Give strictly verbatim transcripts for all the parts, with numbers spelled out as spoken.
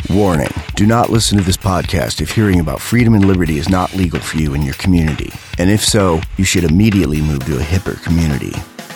Warning, do not listen to this podcast if hearing about freedom and liberty is not legal for you in your community. And if so, you should immediately move to a hipper community.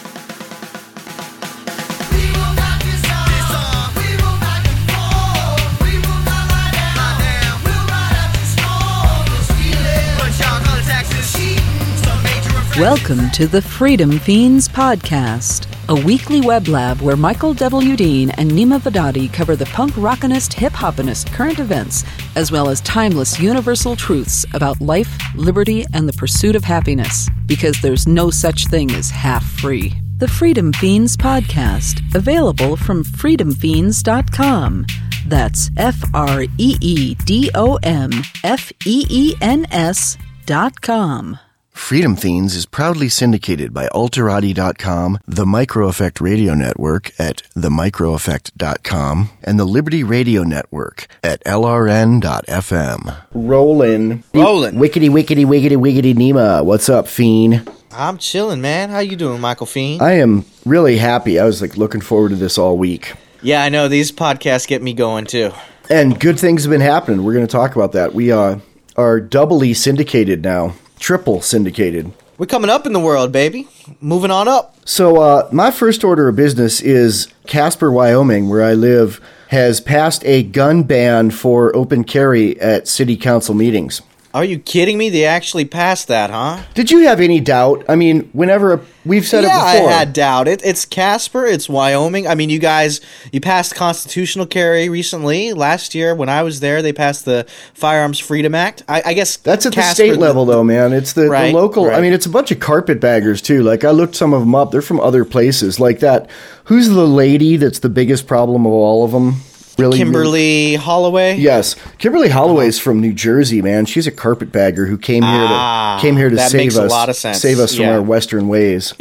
Welcome to the Freedom Fiends Podcast, a weekly web lab where Michael W. Dean and Nima Vadadi cover the punk rockinist, hip-hopinist current events, as well as timeless universal truths about life, liberty, and the pursuit of happiness, because there's no such thing as half-free. The Freedom Fiends Podcast, available from freedom fiends dot com. That's F R E E D O M F E E N S dot com. Freedom Fiends is proudly syndicated by Alterati dot com, the Micro Effect Radio Network at the micro effect dot com, and the Liberty Radio Network at L R N dot F M. Rollin'. Rollin'. Wickety, wickety, wickety, wickety, Nima. What's up, Fiend? I'm chilling, man. How you doing, Michael Fiend? I am really happy. I was like looking forward to this all week. Yeah, I know. These podcasts get me going, too. And good things have been happening. We're going to talk about that. We uh, are doubly syndicated now. Triple syndicated. We're coming up in the world, baby. Moving on up. So uh, my first order of business is Casper, Wyoming, where I live, has passed a gun ban for open carry at city council meetings. Are you kidding me? They actually passed that, huh? Did you have any doubt? I mean, whenever we've said yeah, it before. I had doubt. It, it's Casper. It's Wyoming. I mean, you guys, you passed constitutional carry recently. Last year, when I was there, they passed the Firearms Freedom Act. I, I guess that's at Casper, the state level, though, man. It's the, right, the local. Right. I mean, it's a bunch of carpetbaggers too. Like I looked some of them up. They're from other places, like that. Who's the lady that's the biggest problem of all of them? Really, Kimberly really? Holloway? Yes. Kimberly Holloway's from New Jersey, man. She's a carpetbagger who came here to ah, came here to that save makes us a lot of sense. save us from yeah. our Western ways.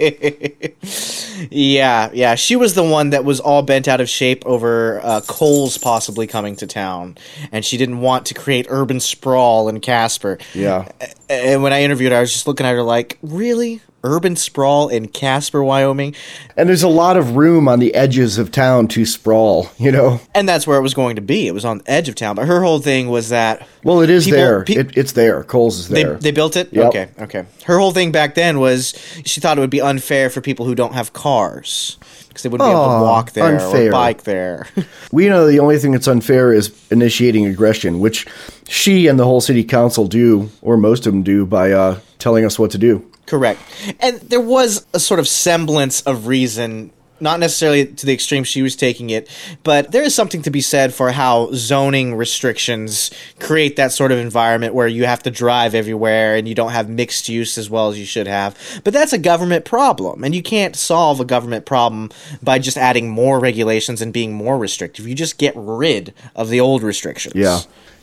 yeah, yeah. She was the one that was all bent out of shape over uh, Kohl's possibly coming to town, and she didn't want to create urban sprawl in Casper. Yeah. And when I interviewed her, I was just looking at her like, really? Urban sprawl in Casper, Wyoming? And there's a lot of room on the edges of town to sprawl, you know? And that's where it was going to be. It was on the edge of town. But her whole thing was that... Well, it is people, there. Pe- it, it's there. Kohl's is there. They, they built it? Yep. Okay, okay. Her whole thing back then was she thought it would be unfair for people who don't have cars. Because they wouldn't be able to walk there unfair. or bike there. We know the only thing that's unfair is initiating aggression, which she and the whole city council do, or most of them do, by uh, telling us what to do. Correct. And there was a sort of semblance of reason, not necessarily to the extreme she was taking it, but there is something to be said for how zoning restrictions create that sort of environment where you have to drive everywhere and you don't have mixed use as well as you should have. But that's a government problem, and you can't solve a government problem by just adding more regulations and being more restrictive. You just get rid of the old restrictions. Yeah.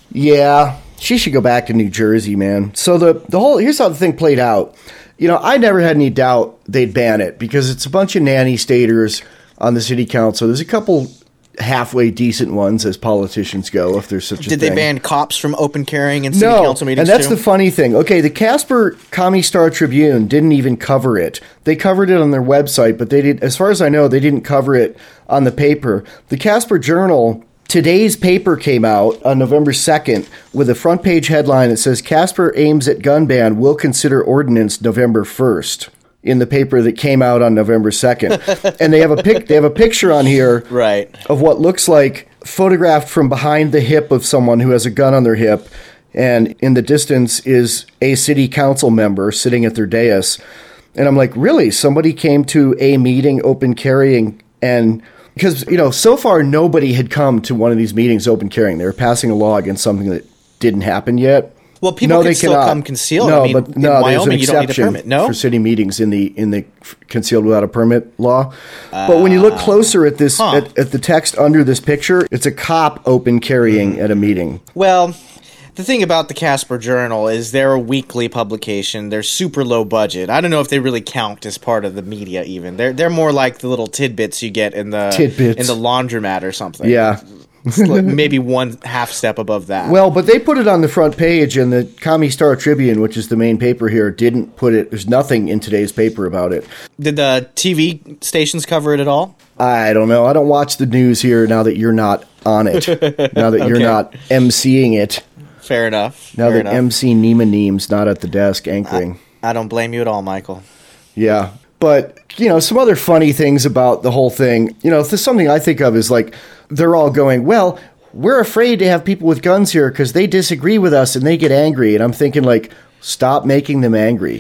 Yeah. She should go back to New Jersey, man. So the, the whole, here's how the thing played out. You know, I never had any doubt they'd ban it because it's a bunch of nanny staters on the city council. There's a couple halfway decent ones as politicians go, if there's such a Did thing. they ban cops from open carrying in city no, council meetings and that's too? the funny thing. Okay, the Casper Commie Star Tribune didn't even cover it. They covered it on their website, but they did, as far as I know, they didn't cover it on the paper. The Casper Journal... Today's paper came out on November second with a front page headline that says Casper aims at gun ban, will consider ordinance November first, in the paper that came out on November second. And they have a pic they have a picture on here right. of what looks like photographed from behind the hip of someone who has a gun on their hip, and in the distance is a city council member sitting at their dais. And I'm like, really? Somebody came to a meeting open carrying and because, you know, so far nobody had come to one of these meetings open carrying. They were passing a law against something that didn't happen yet. Well, people no, can they still cannot. come concealed. No, I mean, but no, in there's an Wyoming, you don't need a exception permit. No? for city meetings in the in the concealed without a permit law. Uh, but when you look closer at this, huh. at, at the text under this picture, it's a cop open carrying mm. at a meeting. Well, the thing about the Casper Journal is they're a weekly publication. They're super low budget. I don't know if they really count as part of the media even. They're they're more like the little tidbits you get in the tidbits. in the laundromat or something. Yeah. maybe one half step above that. Well, but they put it on the front page, and the Commie Star Tribune, which is the main paper here, didn't put it. There's nothing in today's paper about it. Did the T V stations cover it at all? I don't know. I don't watch the news here now that you're not on it. Now that you're Okay. not emceeing it. Fair enough. Now Fair that enough. M C Nima Neem's not at the desk anchoring. I don't blame you at all, Michael. Yeah. But, you know, some other funny things about the whole thing. You know, if there's something I think of is like, they're all going, well, we're afraid to have people with guns here because they disagree with us and they get angry. And I'm thinking, like, stop making them angry.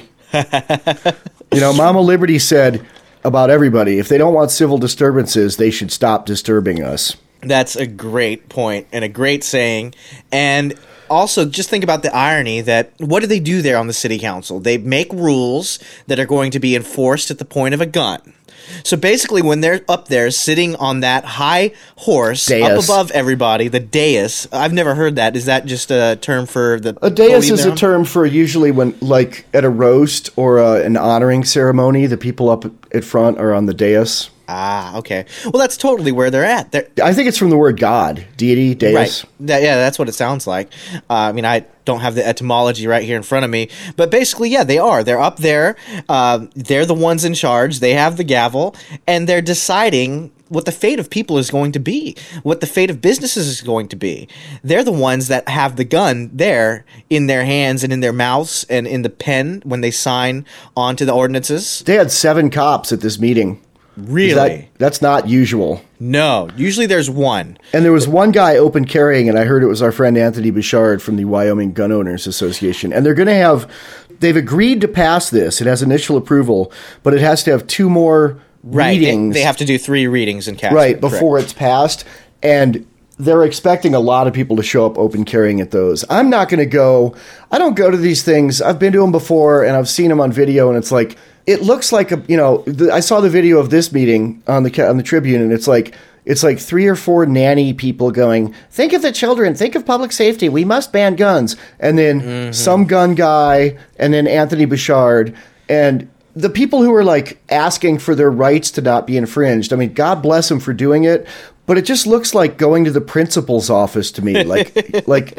You know, Mama Liberty said about everybody, if they don't want civil disturbances, they should stop disturbing us. That's a great point and a great saying. And also, just think about the irony that what do they do there on the city council? They make rules that are going to be enforced at the point of a gun. So basically, when they're up there sitting on that high horse Dais. up above everybody, the dais, I've never heard that. Is that just a term for the A dais podium is they're a on? term for usually when, like, at a roast or uh, an honoring ceremony, the people up at front are on the dais. Ah, okay. Well, that's totally where they're at. They're, I think it's from the word God, deity, dais. Right. That, yeah, that's what it sounds like. Uh, I mean, I don't have the etymology right here in front of me, but basically, yeah, they are. They're up there. Uh, they're the ones in charge. They have the gavel, and they're deciding what the fate of people is going to be, what the fate of businesses is going to be. They're the ones that have the gun there in their hands and in their mouths and in the pen when they sign onto the ordinances. They had seven cops at this meeting. Really? That, that's not usual. No. Usually there's one. And there was one guy open carrying, and I heard it was our friend Anthony Bouchard from the Wyoming Gun Owners Association. And they're going to have, they've agreed to pass this. It has initial approval, but it has to have two more Right. They, readings. they have to do three readings in Casper. Right, before it's passed. And they're expecting a lot of people to show up open carrying at those. I'm not going to go. I don't go to these things. I've been to them before, and I've seen them on video, and it's like, it looks like a, you know, the, I saw the video of this meeting on the on the Tribune, and it's like, it's like three or four nanny people going, think of the children, think of public safety, we must ban guns. And then mm-hmm. some gun guy, and then Anthony Bouchard, and the people who are like asking for their rights to not be infringed. I mean, God bless them for doing it, but it just looks like going to the principal's office to me, like, like,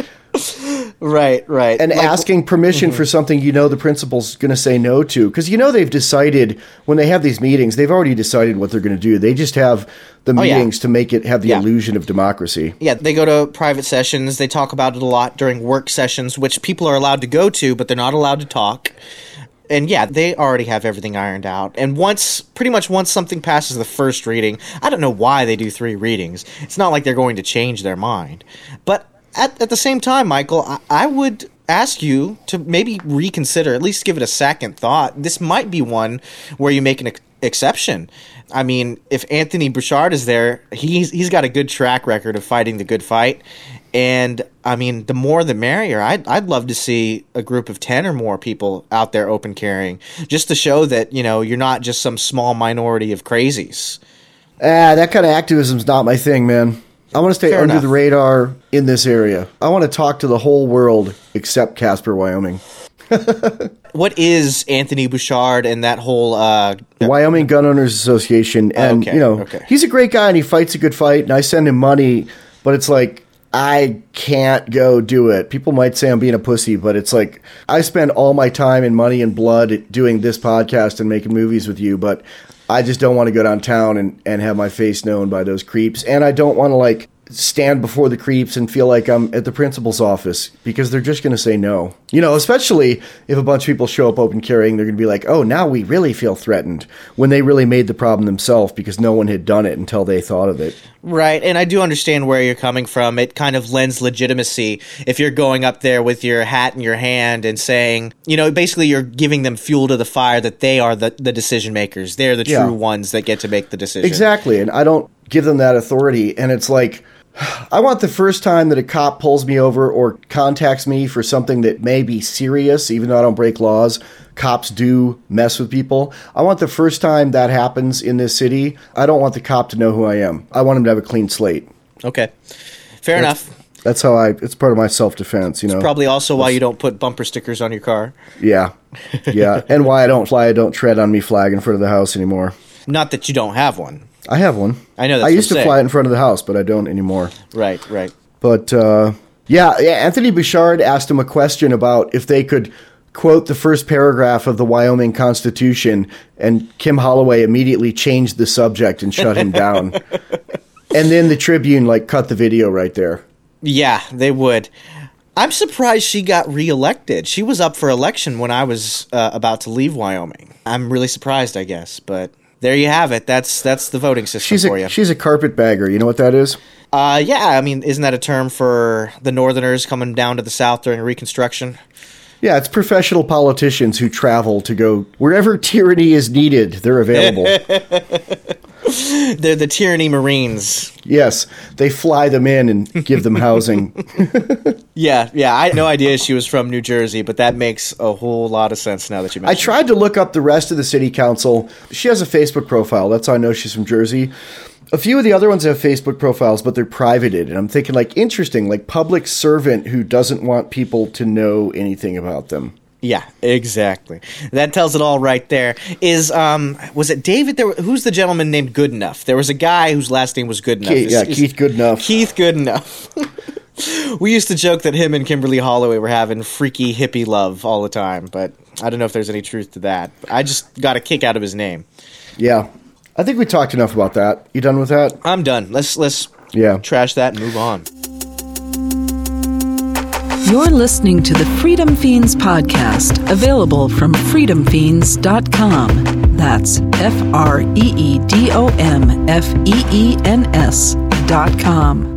right, right, and like, asking permission mm-hmm. for something you know the principal's going to say no to, because you know they've decided when they have these meetings, they've already decided what they're going to do. They just have the oh, meetings yeah. to make it have the yeah. illusion of democracy. Yeah, they go to private sessions. They talk about it a lot during work sessions, which people are allowed to go to, but they're not allowed to talk. And yeah, they already have everything ironed out. And once, pretty much once something passes the first reading, I don't know why they do three readings. It's not like they're going to change their mind. But at, at the same time, Michael, I, I would ask you to maybe reconsider, at least give it a second thought. This might be one where you make an ex- exception. I mean, if Anthony Bouchard is there, he's he's got a good track record of fighting the good fight. And, I mean, the more the merrier. I'd, I'd love to see a group of ten or more people out there open carrying, just to show that, you know, you're not just some small minority of crazies. Ah, that kind of activism's not my thing, man. I want to stay Fair under enough. the radar in this area. I want to talk to the whole world except Casper, Wyoming. What is Anthony Bouchard and that whole... Uh, Wyoming Gun Owners Association. And, okay, you know, okay. he's a great guy and he fights a good fight, and I send him money, but it's like, I can't go do it. People might say I'm being a pussy, but it's like, I spend all my time and money and blood doing this podcast and making movies with you, but I just don't want to go downtown and, and have my face known by those creeps. And I don't want to, like, stand before the creeps and feel like I'm at the principal's office, because they're just going to say no. You know, especially if a bunch of people show up open carrying, they're going to be like, oh, now we really feel threatened, when they really made the problem themselves because no one had done it until they thought of it. Right, and I do understand where you're coming from. It kind of lends legitimacy if you're going up there with your hat in your hand and saying, you know, basically you're giving them fuel to the fire that they are the, the decision makers. They're the true Yeah. ones that get to make the decision. Exactly, and I don't give them that authority, and it's like, I want the first time that a cop pulls me over or contacts me for something that may be serious, even though I don't break laws. Cops do mess with people. I want the first time that happens in this city, I don't want the cop to know who I am. I want him to have a clean slate. Okay, fair That's, enough. That's how I, it's part of my self-defense, you know. Probably also why you don't put bumper stickers on your car. Yeah, yeah, and why I don't fly, I don't tread on me flag in front of the house anymore. Not that you don't have one. I have one. I know. That's I what used I'm to saying. fly it in front of the house, but I don't anymore. Right, right. But uh, yeah, yeah, Anthony Bouchard asked him a question about if they could quote the first paragraph of the Wyoming Constitution, and Kim Holloway immediately changed the subject and shut him down. And then the Tribune like cut the video right there. Yeah, they would. I'm surprised she got reelected. She was up for election when I was uh, about to leave Wyoming. I'm really surprised, I guess, but there you have it. That's that's the voting system She's for a, you. she's a carpetbagger. You know what that is? Uh, yeah, I mean, isn't that a term for the Northerners coming down to the South during Reconstruction? Yeah, it's professional politicians who travel to go wherever tyranny is needed. They're available. They're the tyranny Marines. Yes, they fly them in and give them housing. Yeah, yeah. I had no idea she was from New Jersey, but that makes a whole lot of sense now that you I mention it. tried to look up the rest of the city council. She has a Facebook profile. That's how I know she's from Jersey. A few of the other ones have Facebook profiles, but they're privated. And I'm thinking, like, interesting, like public servant who doesn't want people to know anything about them. Yeah, exactly. That tells it all right there. Is um was it David? There, who's the gentleman named Goodenough? There was a guy whose last name was Goodenough. Keith, yeah, Is- is- Keith Goodenough. Keith Goodenough. We used to joke that him and Kimberly Holloway were having freaky hippie love all the time, but I don't know if there's any truth to that. I just got a kick out of his name. Yeah. I think we talked enough about that. You done with that? I'm done. Let's let's Yeah. trash that and move on. You're listening to the Freedom Fiends podcast, available from freedom fiends dot com. That's F R E E D O M F E E N S dot com.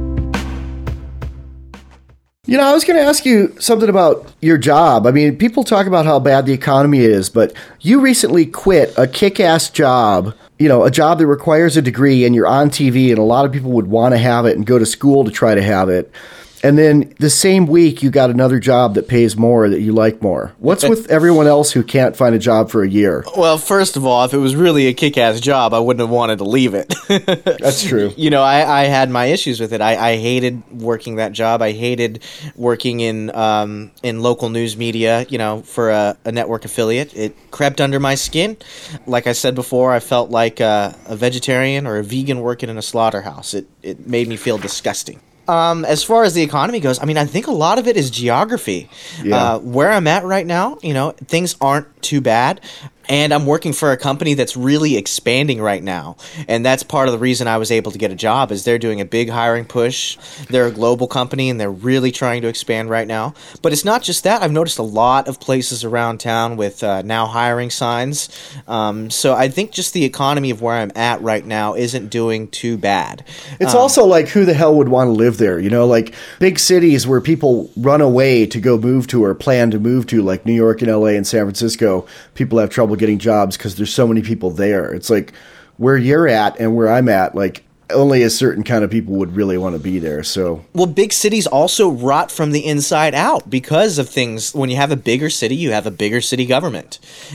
You know, I was going to ask you something about your job. I mean, people talk about how bad the economy is, but you recently quit a kick-ass job, you know, a job that requires a degree, and you're on T V, and a lot of people would want to have it and go to school to try to have it. And then the same week, you got another job that pays more, that you like more. What's with everyone else who can't find a job for a year? Well, first of all, if it was really a kick-ass job, I wouldn't have wanted to leave it. That's true. You know, I, I had my issues with it. I, I hated working that job. I hated working in um, in local news media, you know, for a, a network affiliate. It crept under my skin. Like I said before, I felt like a, a vegetarian or a vegan working in a slaughterhouse. It, it made me feel disgusting. Um, as far as the economy goes, I mean, I think a lot of it is geography. Yeah. Uh, where I'm at right now, you know, things aren't too bad. And I'm working for a company that's really expanding right now. And that's part of the reason I was able to get a job is they're doing a big hiring push. They're a global company, and they're really trying to expand right now. But it's not just that. I've noticed a lot of places around town with uh, now hiring signs. Um, so I think just the economy of where I'm at right now isn't doing too bad. It's Um, also like, who the hell would want to live there? You know, like big cities where people run away to go move to or plan to move to, like New York and L A and San Francisco. People have trouble getting jobs because there's so many people there. It's like where you're at and where I'm at, like only a certain kind of people would really want to be there. So, well, big cities also rot from the inside out because of things. When you have a bigger city, you have a bigger city government,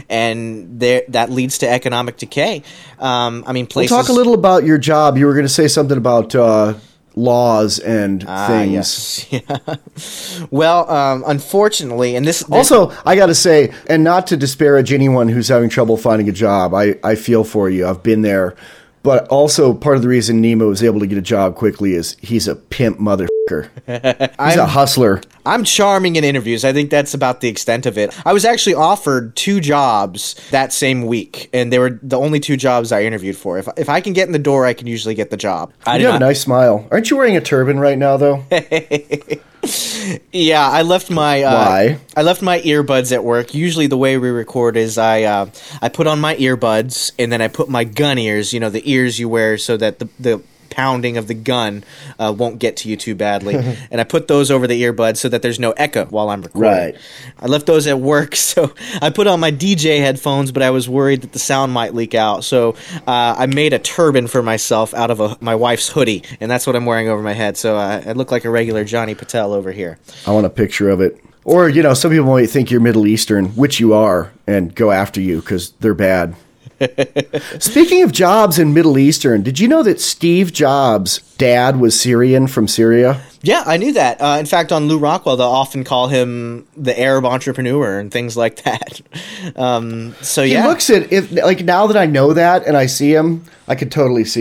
and there that leads to economic decay. Um, I mean, places. we'll talk a little about your job. You were going to say something about uh, laws and Ah, things. yes. Yeah. Well, um, unfortunately, and this Also, I got to say, and not to disparage anyone who's having trouble finding a job, I, I feel for you. I've been there. But also, part of the reason Nemo was able to get a job quickly is he's a pimp motherfucker. He's a hustler. I'm charming in interviews. I think that's about the extent of it. I was actually offered two jobs that same week, and they were the only two jobs I interviewed for. If if I can get in the door, I can usually get the job. I You did have a not- nice smile. Aren't you wearing a turban right now, though? Yeah, I left my uh, Why? I left my earbuds at work. Usually, the way we record is I uh, I put on my earbuds and then I put my gun ears. You know, the ears you wear so that the the pounding of the gun uh, won't get to you too badly. And I put those over the earbuds so that there's no echo while I'm recording. Right. I left those at work, so I put on my D J headphones, but I was worried that the sound might leak out. So uh, I made a turban for myself out of a, my wife's hoodie, and that's what I'm wearing over my head. So uh, I look like a regular Johnny Patel over here. I want a picture of it. Or, you know, some people might think you're Middle Eastern, which you are, and go after you because they're bad. Speaking of jobs in Middle Eastern, did you know that Steve Jobs' dad was Syrian from Syria? Yeah, I knew that. Uh, in fact, on Lou Rockwell, they'll often call him the Arab entrepreneur and things like that. Um, so, He yeah. looks at if like now that I know that and I see him, I could totally see it.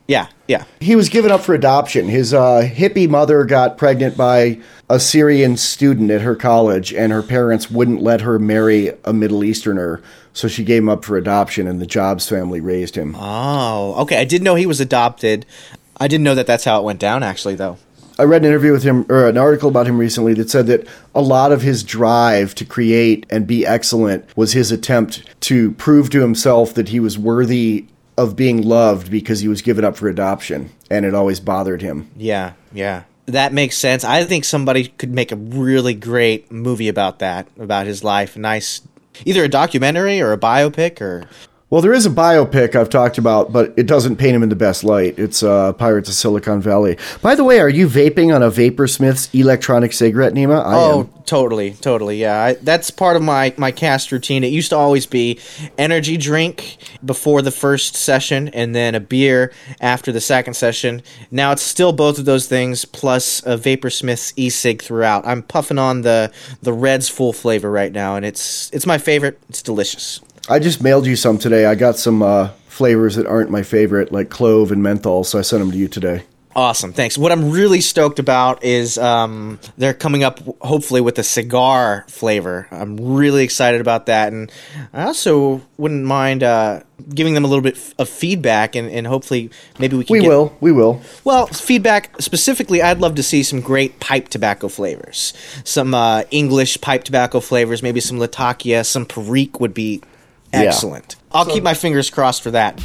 Yeah, yeah. He was given up for adoption. His uh, hippie mother got pregnant by a Syrian student at her college, and her parents wouldn't let her marry a Middle Easterner, so she gave him up for adoption, and the Jobs family raised him. Oh, okay. I didn't know he was adopted. I didn't know that that's how it went down, actually, though. I read an interview with him, or an article about him recently that said that a lot of his drive to create and be excellent was his attempt to prove to himself that he was worthy of being loved because he was given up for adoption, and it always bothered him. Yeah, yeah. That makes sense. I think somebody could make a really great movie about that, about his life. Nice, either a documentary or a biopic or... Well, there is a biopic I've talked about, but it doesn't paint him in the best light. It's uh, Pirates of Silicon Valley. By the way, are you vaping on a Vaporsmith's electronic cigarette, Nima? I oh, am. totally, totally, yeah. I, that's part of my, my cast routine. It used to always be energy drink before the first session and then a beer after the second session. Now it's still both of those things plus a Vaporsmith's e-cig throughout. I'm puffing on the, the Red's full flavor right now, and it's it's my favorite. It's delicious. I just mailed you some today. I got some uh, flavors that aren't my favorite, like clove and menthol, so I sent them to you today. Awesome, thanks. What I'm really stoked about is um, they're coming up, hopefully, with a cigar flavor. I'm really excited about that, and I also wouldn't mind uh, giving them a little bit of feedback, and, and hopefully maybe we can We get... will, we will. Well, feedback, specifically, I'd love to see some great pipe tobacco flavors. Some uh, English pipe tobacco flavors, maybe some Latakia, some Perique would be... excellent. Yeah. I'll so, keep my fingers crossed for that.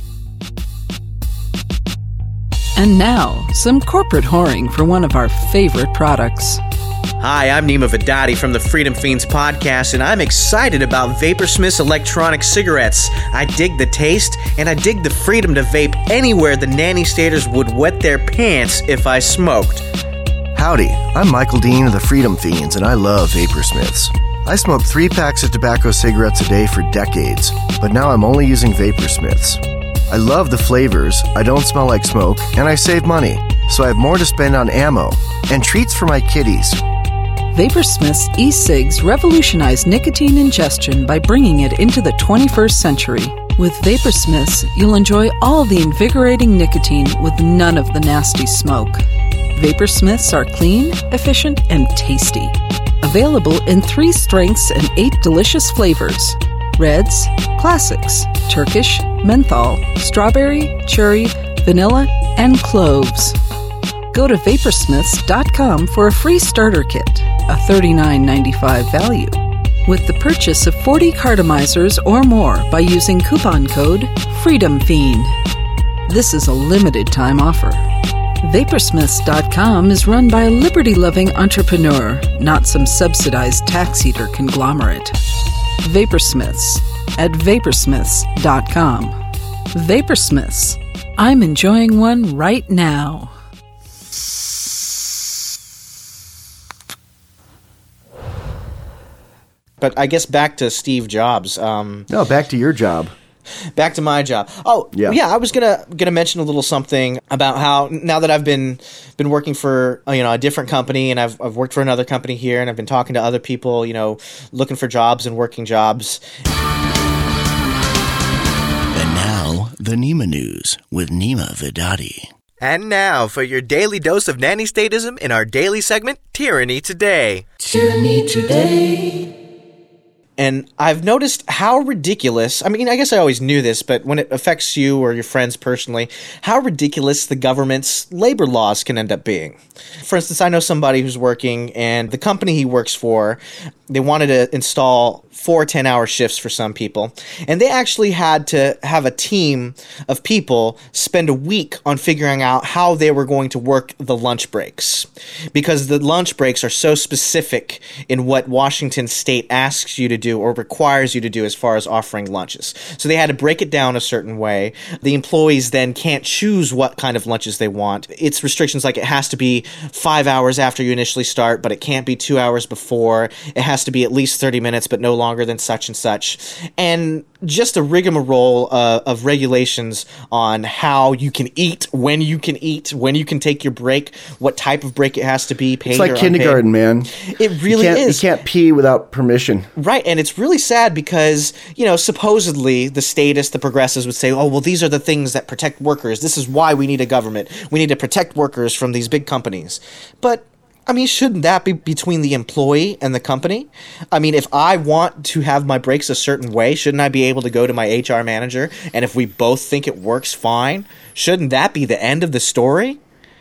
And now, some corporate whoring for one of our favorite products. Hi, I'm Nima Vedadi from the Freedom Fiends podcast, and I'm excited about Vaporsmith's electronic cigarettes. I dig the taste, and I dig the freedom to vape anywhere the nanny staters would wet their pants if I smoked. Howdy, I'm Michael Dean of the Freedom Fiends, and I love Vaporsmiths. I smoked three packs of tobacco cigarettes a day for decades, but now I'm only using Vaporsmiths. I love the flavors, I don't smell like smoke, and I save money, so I have more to spend on ammo and treats for my kitties. Vaporsmith's e-cigs revolutionize nicotine ingestion by bringing it into the twenty-first century. With Vaporsmiths, you'll enjoy all the invigorating nicotine with none of the nasty smoke. Vaporsmiths are clean, efficient, and tasty. Available in three strengths and eight delicious flavors: Reds, Classics, Turkish, Menthol, Strawberry, Cherry, Vanilla, and Cloves. Go to Vaporsmiths dot com for a free starter kit, a thirty-nine ninety-five value, with the purchase of forty cartomizers or more by using coupon code FREEDOMFIEND. This is a limited time offer. Vaporsmiths dot com is run by a liberty-loving entrepreneur, not some subsidized tax eater conglomerate. Vaporsmiths at Vaporsmiths dot com. Vaporsmiths. I'm enjoying one right now. But I guess back to Steve Jobs. Um, no, back to your job. Back to my job. Oh, yeah. yeah I was gonna gonna mention a little something about how now that I've been been working for you know a different company, and I've I've worked for another company here, and I've been talking to other people, you know, looking for jobs and working jobs. And now the Nima News with Nima Vedadi. And now for your daily dose of nanny statism in our daily segment, Tyranny Today. Tyranny Today. And I've noticed how ridiculous, I mean, I guess I always knew this, but when it affects you or your friends personally, how ridiculous the government's labor laws can end up being. For instance, I know somebody who's working, and the company he works for, they wanted to install four ten-hour shifts for some people, and they actually had to have a team of people spend a week on figuring out how they were going to work the lunch breaks, because the lunch breaks are so specific in what Washington State asks you to do or requires you to do as far as offering lunches. So they had to break it down a certain way. The employees then can't choose what kind of lunches they want. It's restrictions like it has to be five hours after you initially start, but it can't be two hours before. It has to be at least thirty minutes, but no longer than such and such. And just a rigmarole uh, of regulations on how you can eat, when you can eat, when you can take your break, what type of break it has to be, paid It's like or kindergarten, unpaid. man. It really you is. You can't pee without permission. Right, and it's really sad because, you know, supposedly the statists, the progressives would say, oh, well, these are the things that protect workers. This is why we need a government. We need to protect workers from these big companies. But I mean, shouldn't that be between the employee and the company? I mean, if I want to have my breaks a certain way, shouldn't I be able to go to my H R manager? And if we both think it works fine, shouldn't that be the end of the story?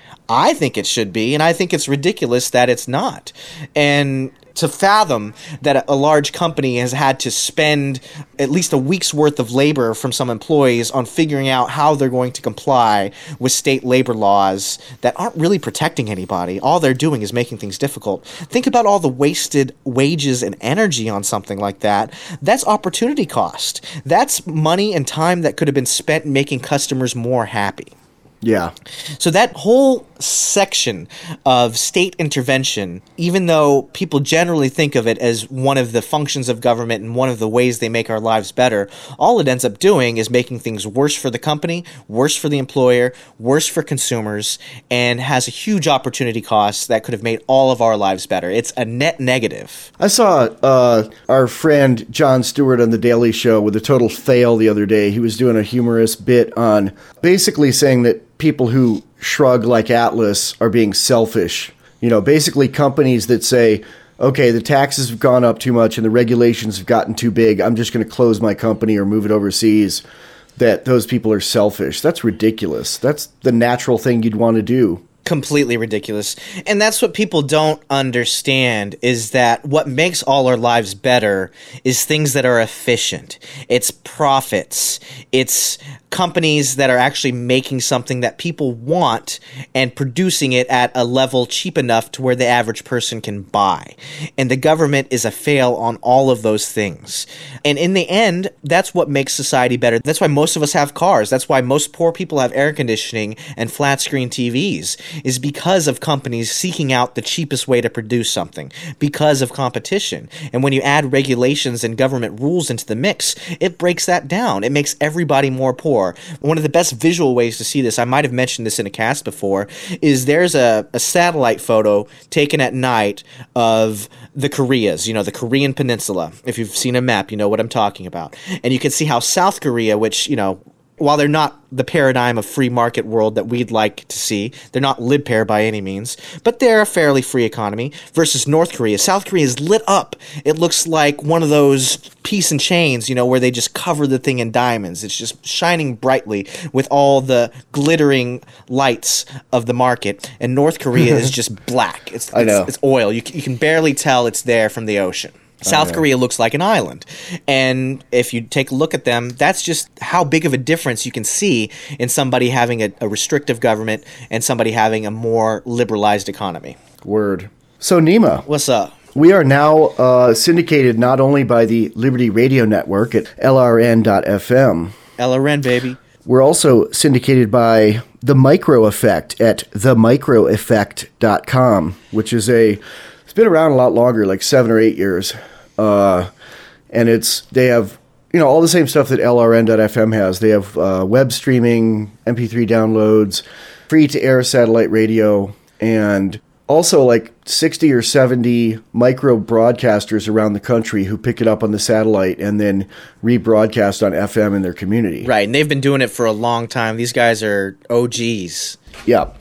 I think it should be, and I think it's ridiculous that it's not. And to fathom that a large company has had to spend at least a week's worth of labor from some employees on figuring out how they're going to comply with state labor laws that aren't really protecting anybody. All they're doing is making things difficult. Think about all the wasted wages and energy on something like that. That's opportunity cost. That's money and time that could have been spent making customers more happy. Yeah. So that whole section of state intervention, even though people generally think of it as one of the functions of government and one of the ways they make our lives better, all it ends up doing is making things worse for the company, worse for the employer, worse for consumers, and has a huge opportunity cost that could have made all of our lives better. It's a net negative. I saw uh, our friend Jon Stewart on The Daily Show with a total fail the other day. He was doing a humorous bit on basically saying that people who shrug like Atlas are being selfish. You know, basically companies that say, okay, the taxes have gone up too much and the regulations have gotten too big, I'm just going to close my company or move it overseas, that those people are selfish. That's ridiculous. That's the natural thing you'd want to do. Completely ridiculous. And that's what people don't understand, is that what makes all our lives better is things that are efficient. It's profits. It's companies that are actually making something that people want and producing it at a level cheap enough to where the average person can buy. And the government is a fail on all of those things. And in the end, that's what makes society better. That's why most of us have cars. That's why most poor people have air conditioning and flat screen T Vs, is because of companies seeking out the cheapest way to produce something, because of competition. And when you add regulations and government rules into the mix, it breaks that down. It makes everybody more poor. One of the best visual ways to see this, I might have mentioned this in a cast before, is there's a, a satellite photo taken at night of the Koreas, you know, the Korean peninsula. If you've seen a map, you know what I'm talking about. And you can see how South Korea, which, you know, while they're not the paradigm of free market world that we'd like to see, they're not lib-pair by any means, but they're a fairly free economy, versus North Korea. South Korea is lit up. It looks like one of those piece and chains, you know, where they just cover the thing in diamonds. It's just shining brightly with all the glittering lights of the market. And North Korea is just black. It's, I know. It's, it's oil. You, you can barely tell it's there from the ocean. South Korea looks like an island. And if you take a look at them, that's just how big of a difference you can see in somebody having a, a restrictive government and somebody having a more liberalized economy. Word. So, Nima. What's up? We are now uh, syndicated not only by the Liberty Radio Network at L R N dot F M. L R N, baby. We're also syndicated by The Micro Effect at the micro effect dot com, which is a... It's been around a lot longer, like seven or eight years. Uh, and it's they have, you know, all the same stuff that L R N dot F M has. They have uh, web streaming, M P three downloads, free-to-air satellite radio, and also like sixty or seventy micro broadcasters around the country who pick it up on the satellite and then rebroadcast on F M in their community. Right, and they've been doing it for a long time. These guys are O Gs. Yeah.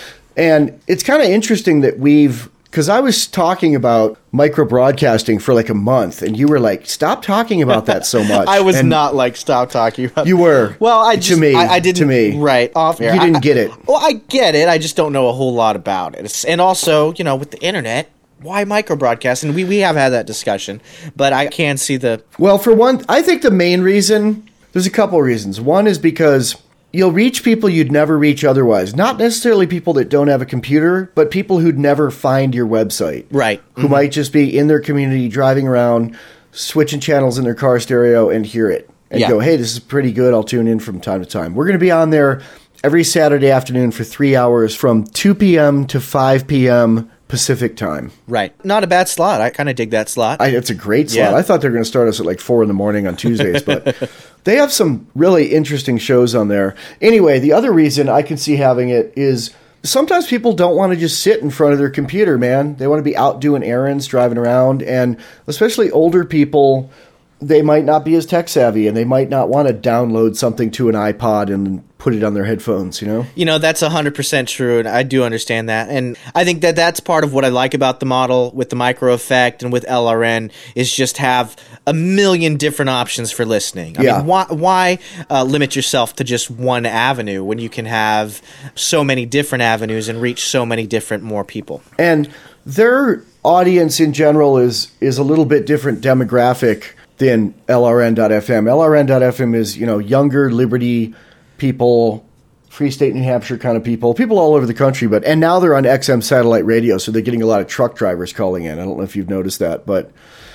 And it's kind of interesting that we've... Because I was talking about micro broadcasting for like a month, and you were like, "Stop talking about that so much." I was and not like, "Stop talking about." You were. Well, I just, to me, I, I didn't. To me, right off air. You didn't I, get it. Well, I get it. I just don't know a whole lot about it. It's, and also, you know, with the internet, why micro broadcast? And we we have had that discussion, but I can see the. Well, for one, I think the main reason, there's a couple of reasons. One is because you'll reach people you'd never reach otherwise. Not necessarily people that don't have a computer, but people who'd never find your website. Right. Who mm-hmm. might just be in their community, driving around, switching channels in their car stereo and hear it. And yeah. go, hey, this is pretty good. I'll tune in from time to time. We're going to be on there every Saturday afternoon for three hours from two p.m. to five p.m. Pacific time. Right. Not a bad slot. I kind of dig that slot. I, it's a great slot. Yeah. I thought they were going to start us at like four in the morning on Tuesdays, but they have some really interesting shows on there. Anyway, the other reason I can see having it is sometimes people don't want to just sit in front of their computer, man. They want to be out doing errands, driving around, and especially older people, they might not be as tech savvy and they might not want to download something to an iPod and put it on their headphones, you know? You know, that's one hundred percent true, and I do understand that. And I think that that's part of what I like about the model with the micro effect and with L R N is just have a million different options for listening. I Yeah. mean, why, why uh, limit yourself to just one avenue when you can have so many different avenues and reach so many different more people? And their audience in general is is a little bit different demographic than L R N dot F M. L R N dot F M is, you know, younger Liberty people, Free State, New Hampshire kind of people, people all over the country. But and now they're on X M satellite radio, so they're getting a lot of truck drivers calling in. I don't know if you've noticed that, but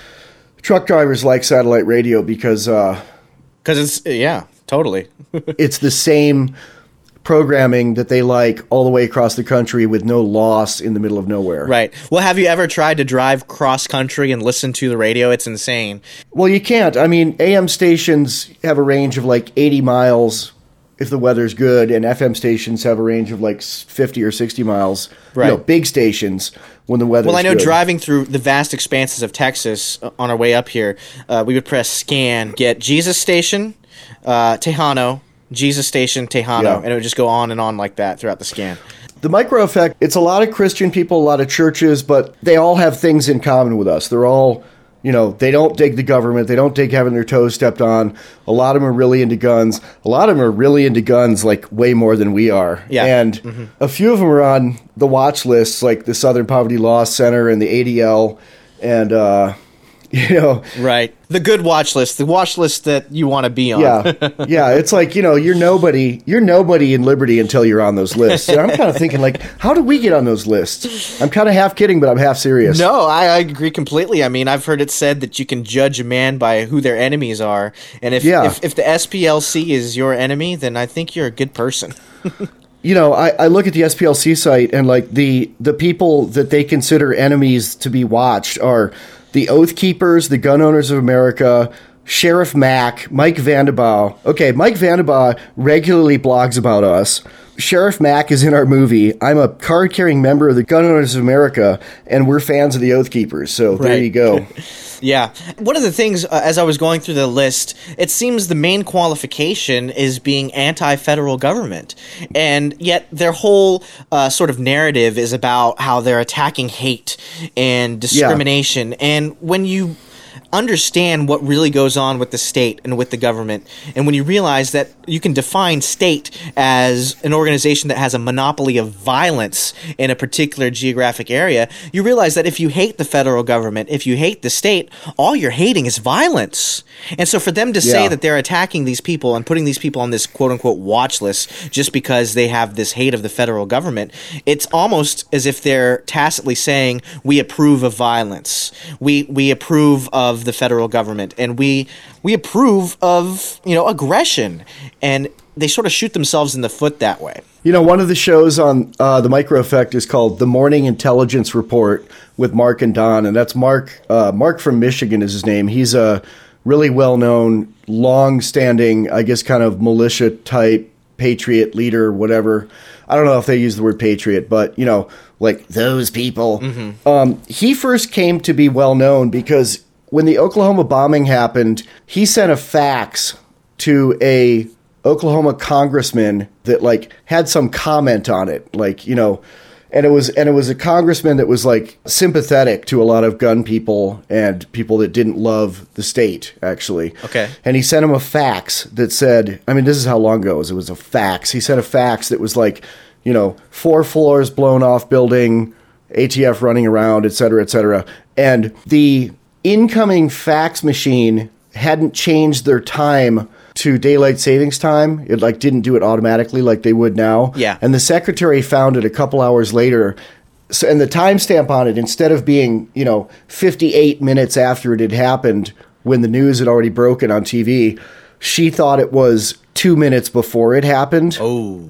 truck drivers like satellite radio because uh, Because it's, yeah, totally. it's the same programming that they like all the way across the country with no loss in the middle of nowhere. Right. Well, have you ever tried to drive cross country and listen to the radio? It's insane. Well, you can't. I mean, A M stations have a range of like eighty miles if the weather's good, and F M stations have a range of like fifty or sixty miles. Right. You know, big stations when the weather's good. Well, I know driving through the vast expanses of Texas uh, on our way up here, uh, we would press scan, get Jesus Station, uh, Tejano, Jesus Station, Tejano, Yeah. and it would just go on and on like that throughout the scan. The micro effect, it's a lot of Christian people, a lot of churches, but they all have things in common with us. They're all, you know, they don't dig the government. They don't dig having their toes stepped on. A lot of them are really into guns. A lot of them are really into guns, like, way more than we are. Yeah. And Mm-hmm. a few of them are on the watch lists, like the Southern Poverty Law Center and the A D L. And, uh, you know, Right. The good watch list, the watch list that you want to be on. yeah, yeah. It's like, you know, you're nobody. You're nobody in Liberty until you're on those lists. And I'm kind of thinking, like, how do we get on those lists? I'm kind of half kidding, but I'm half serious. No, I, I agree completely. I mean, I've heard it said that you can judge a man by who their enemies are. And if, Yeah. if, if the S P L C is your enemy, then I think you're a good person. You know, I, I look at the S P L C site, and like the the people that they consider enemies to be watched are the Oath Keepers, the Gun Owners of America, Sheriff Mack, Mike Vandebaugh. Okay, Mike Vandebaugh regularly blogs about us. Sheriff Mack is in our movie. I'm a card-carrying member of the Gun Owners of America, and we're fans of the Oath Keepers. So there Right. you go. Yeah. One of the things, uh, as I was going through the list, it seems the main qualification is being anti-federal government. And yet their whole uh, sort of narrative is about how they're attacking hate and discrimination. And when you understand what really goes on with the state and with the government, and when you realize that you can define state as an organization that has a monopoly of violence in a particular geographic area, you realize that if you hate the federal government, if you hate the state, all you're hating is violence. And so for them to say Yeah. that they're attacking these people and putting these people on this quote-unquote watch list just because they have this hate of the federal government, it's almost as if they're tacitly saying, we approve of violence. We we approve of the federal government, and we we approve of, you know, aggression. And they sort of shoot themselves in the foot that way. You know, one of the shows on uh, the Micro Effect is called The Morning Intelligence Report with Mark and Don, and that's Mark. Uh, Mark from Michigan is his name. He's a really well-known, long-standing, I guess, kind of militia-type patriot leader, whatever. I don't know if they use the word patriot, but, you know, like those people. Mm-hmm. Um, he first came to be well-known because when the Oklahoma bombing happened, he sent a fax to a Oklahoma congressman that like had some comment on it, like, you know, and it was and it was a congressman that was like sympathetic to a lot of gun people and people that didn't love the state, actually. Okay. And he sent him a fax that said, I mean, this is how long ago it was. It was a fax. He sent a fax that was like, you know, four floors blown off building, A T F running around, et cetera, et cetera. And the incoming fax machine hadn't changed their time to daylight savings time. It like didn't do it automatically like they would now. Yeah. And the secretary found it a couple hours later. So, and the timestamp on it, instead of being, you know, fifty-eight minutes after it had happened when the news had already broken on T V, she thought it was two minutes before it happened. Oh.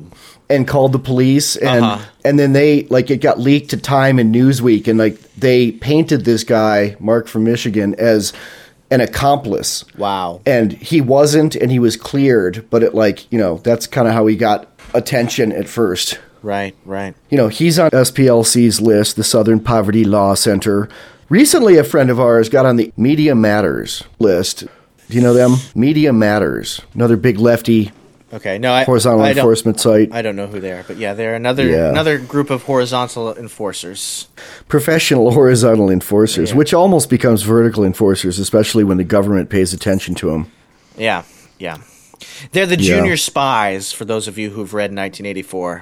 and called the police, and Uh-huh. and then they like it got leaked to Time and Newsweek, and like they painted this guy Mark from Michigan as an accomplice. Wow. And he wasn't, and he was cleared, but it like, you know, that's kind of how he got attention at first. Right, right. You know, he's on S P L C's list, the Southern Poverty Law Center. Recently, a friend of ours got on the Media Matters list. Do you know them? Media Matters, another big lefty Okay, no, I, horizontal I don't, enforcement site. I don't know who they are, but yeah, they're another Yeah. another group of horizontal enforcers. Professional horizontal enforcers, Yeah. which almost becomes vertical enforcers, especially when the government pays attention to them. Yeah, yeah. They're the Yeah. junior spies, for those of you who've read nineteen eighty-four.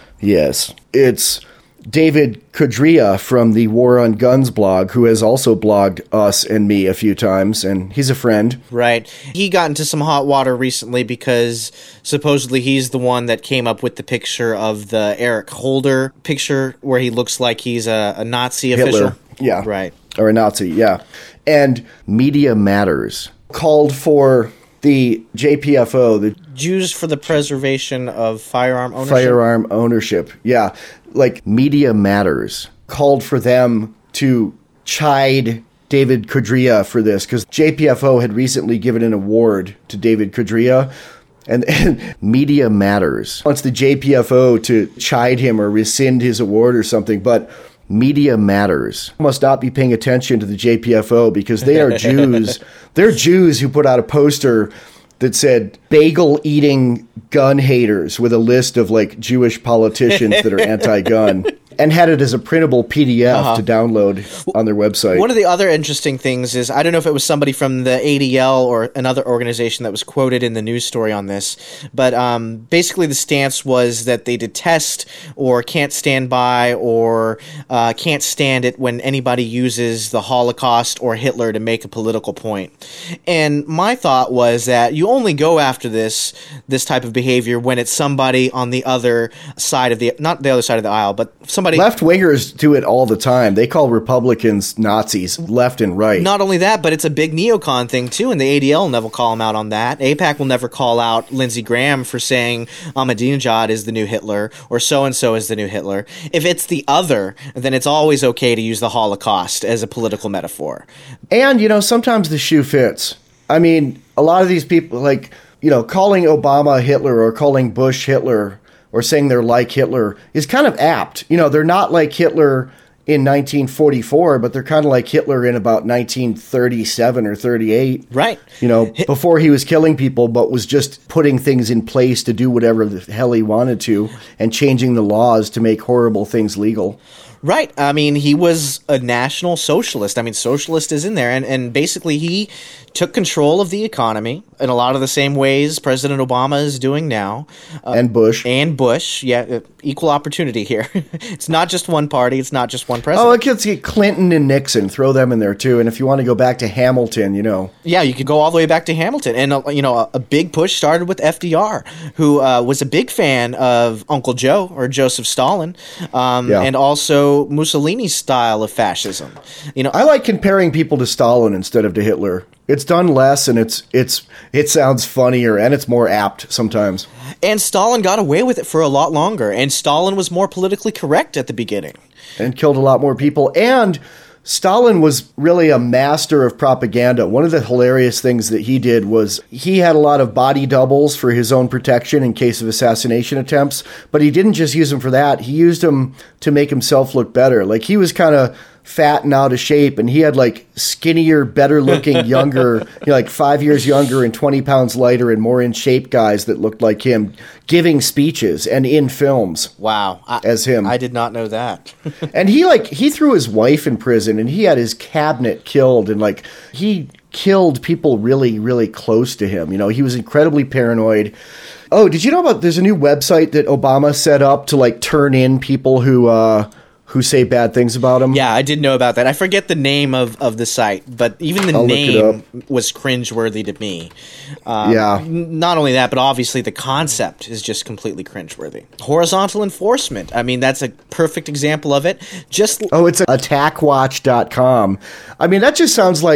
Yes. It's David Kudria from the War on Guns blog, who has also blogged us and me a few times, and he's a friend. Right. He got into some hot water recently because supposedly he's the one that came up with the picture of the Eric Holder picture where he looks like he's a, a Nazi Hitler. official. Yeah. Right. Or a Nazi, yeah. And Media Matters called for the J P F O, the Jews for the Preservation of Firearm Ownership. Firearm Ownership, yeah. Like Media Matters called for them to chide David Kudria for this, because J P F O had recently given an award to David Kudria, and, and Media Matters wants the J P F O to chide him or rescind his award or something, but Media Matters must not be paying attention to the J P F O because they are Jews. They're Jews who put out a poster that said bagel-eating gun haters with a list of like Jewish politicians that are anti-gun, and had it as a printable P D F Uh-huh. to download on their website. One of the other interesting things is, I don't know if it was somebody from the A D L or another organization that was quoted in the news story on this, but um, basically the stance was that they detest or can't stand by or uh, can't stand it when anybody uses the Holocaust or Hitler to make a political point. And my thought was that you only go after this this type of behavior when it's somebody on the other side of the, not the other side of the aisle, but somebody... Left-wingers do it all the time. They call Republicans Nazis left and right. Not only that, but it's a big neocon thing too, and the A D L will never call him out on that. AIPAC will never call out Lindsey Graham for saying Ahmadinejad is the new Hitler or so-and-so is the new Hitler. If it's the other, then it's always okay to use the Holocaust as a political metaphor. And, you know, sometimes the shoe fits. I mean, a lot of these people, like, you know, calling Obama Hitler or calling Bush Hitler or saying they're like Hitler is kind of apt. You know, they're not like Hitler in nineteen forty-four, but they're kind of like Hitler in about nineteen thirty-seven or thirty-eight. Right. You know, before he was killing people, but was just putting things in place to do whatever the hell he wanted to and changing the laws to make horrible things legal. Right. I mean, he was a national socialist. I mean, socialist is in there. And, and basically, he took control of the economy in a lot of the same ways President Obama is doing now. Uh, And Bush. And Bush. Yeah, uh, equal opportunity here. It's not just one party. It's not just one Oh, president. let's get Clinton and Nixon. Throw them in there, too. And if you want to go back to Hamilton, you know. Yeah, you could go all the way back to Hamilton. And, uh, you know, a, a big push started with F D R, who uh, was a big fan of Uncle Joe, or Joseph Stalin, um, Yeah. and also Mussolini's style of fascism. You know, I like comparing people to Stalin instead of to Hitler. It's done less, and it's it's it sounds funnier, and it's more apt sometimes. and Stalin got away with it for a lot longer, and Stalin was more politically correct at the beginning. And killed a lot more people. And Stalin was really a master of propaganda. One of the hilarious things that he did was he had a lot of body doubles for his own protection in case of assassination attempts, but he didn't just use them for that. He used them to make himself look better. Like, he was kind of fat and out of shape, and he had like skinnier, better looking, younger, you know, like five years younger and twenty pounds lighter and more in shape guys that looked like him giving speeches and in films. Wow. I, As him. I did not know that. And he like he threw his wife in prison, and he had his cabinet killed, and like he killed people really, really close to him. You know, he was incredibly paranoid. Oh, did you know about there's a new website that Obama set up to like turn in people who uh who say bad things about him? Yeah, I did know about that. I forget the name of, of the site, but even the I'll look it name was cringeworthy to me. Um, Yeah. n- Not only that, but obviously the concept is just completely cringeworthy. Horizontal enforcement. I mean, that's a perfect example of it. Just Oh, it's attack watch dot com. I mean, that just sounds like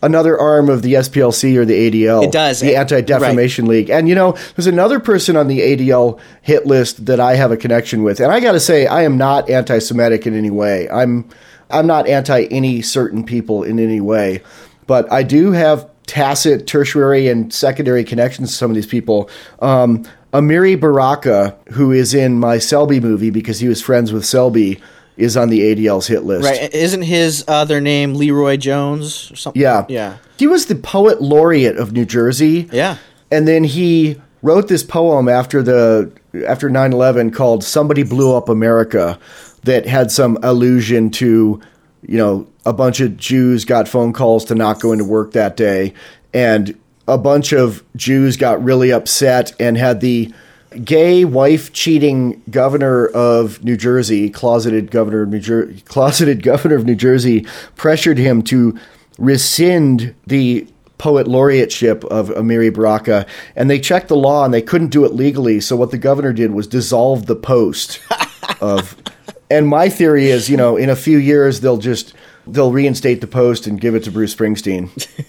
another arm of the S P L C or the A D L. It does. The Anti-Defamation right. League. And, you know, there's another person on the A D L hit list that I have a connection with. And I got to say, I am not anti-Semitic in any way. I'm I'm not anti any certain people in any way. But I do have tacit tertiary and secondary connections to some of these people. Um, Amiri Baraka, who is in my Selby movie because he was friends with Selby, is on the A D L's hit list. Right. Isn't his other name Leroy Jones or something? Yeah. Yeah. He was the poet laureate of New Jersey. Yeah. And then he wrote this poem after the after nine eleven called Somebody Blew Up America that had some allusion to, you know, a bunch of Jews got phone calls to not go into work that day. And a bunch of Jews got really upset and had the gay wife-cheating governor of New Jersey, closeted governor of New Jersey, closeted governor of New Jersey, pressured him to rescind the poet laureateship of Amiri Baraka, and they checked the law and they couldn't do it legally. So what the governor did was dissolve the post of. And my theory is, you know, in a few years they'll just. They'll reinstate the post and give it to Bruce Springsteen.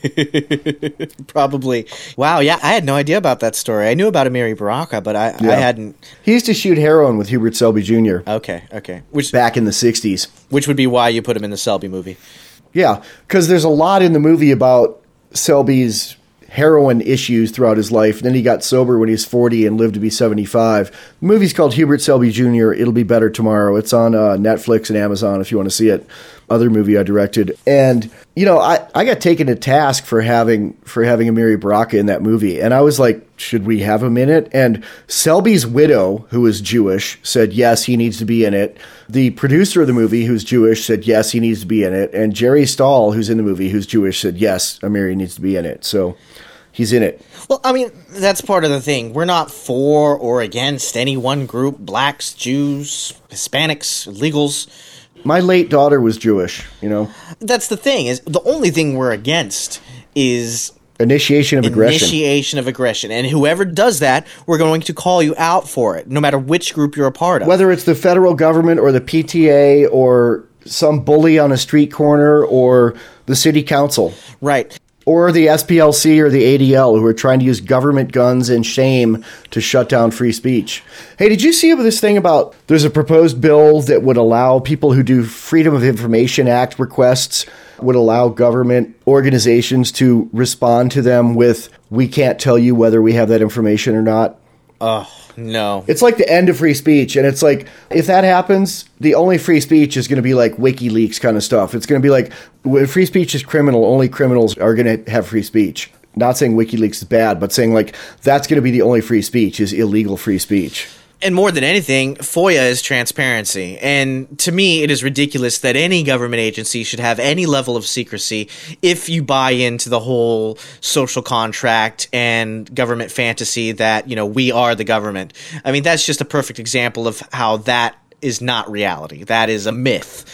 Probably. Wow, yeah, I had no idea about that story. I knew about Amiri Baraka, but I, yeah. I hadn't... He used to shoot heroin with Hubert Selby Junior Okay, okay. Which back in the sixties. Which would be why you put him in the Selby movie. Yeah, because there's a lot in the movie about Selby's heroin issues throughout his life. Then he got sober when he was forty and lived to be seventy-five. The movie's called Hubert Selby Junior It'll Be Better Tomorrow. It's on uh, Netflix and Amazon if you want to see it. Other movie I directed. And, you know, I, I got taken to task for having for having Amiri Baraka in that movie. And I was like, should we have him in it? And Selby's widow, who is Jewish, said, yes, he needs to be in it. The producer of the movie, who's Jewish, said, yes, he needs to be in it. And Jerry Stahl, who's in the movie, who's Jewish, said, yes, Amiri needs to be in it. So he's in it. Well, I mean, that's part of the thing. We're not for or against any one group, blacks, Jews, Hispanics, illegals. My late daughter was Jewish, you know. That's the thing, is the only thing we're against is initiation of aggression. Initiation of aggression. And whoever does that, we're going to call you out for it, no matter which group you're a part of. Whether it's the federal government or the P T A or some bully on a street corner or the city council. Right. Or the S P L C or the A D L, who are trying to use government guns and shame to shut down free speech. Hey, did you see this thing about there's a proposed bill that would allow people who do Freedom of Information Act requests, would allow government organizations to respond to them with, we can't tell you whether we have that information or not? Oh, no. It's like the end of free speech. And it's like, if that happens, the only free speech is going to be like WikiLeaks kind of stuff. It's going to be like, when free speech is criminal, only criminals are going to have free speech. Not saying WikiLeaks is bad, but saying like, that's going to be the only free speech is illegal free speech. And more than anything, FOIA is transparency. And to me, it is ridiculous that any government agency should have any level of secrecy if you buy into the whole social contract and government fantasy that, you know, we are the government. I mean, that's just a perfect example of how that is not reality. That is a myth.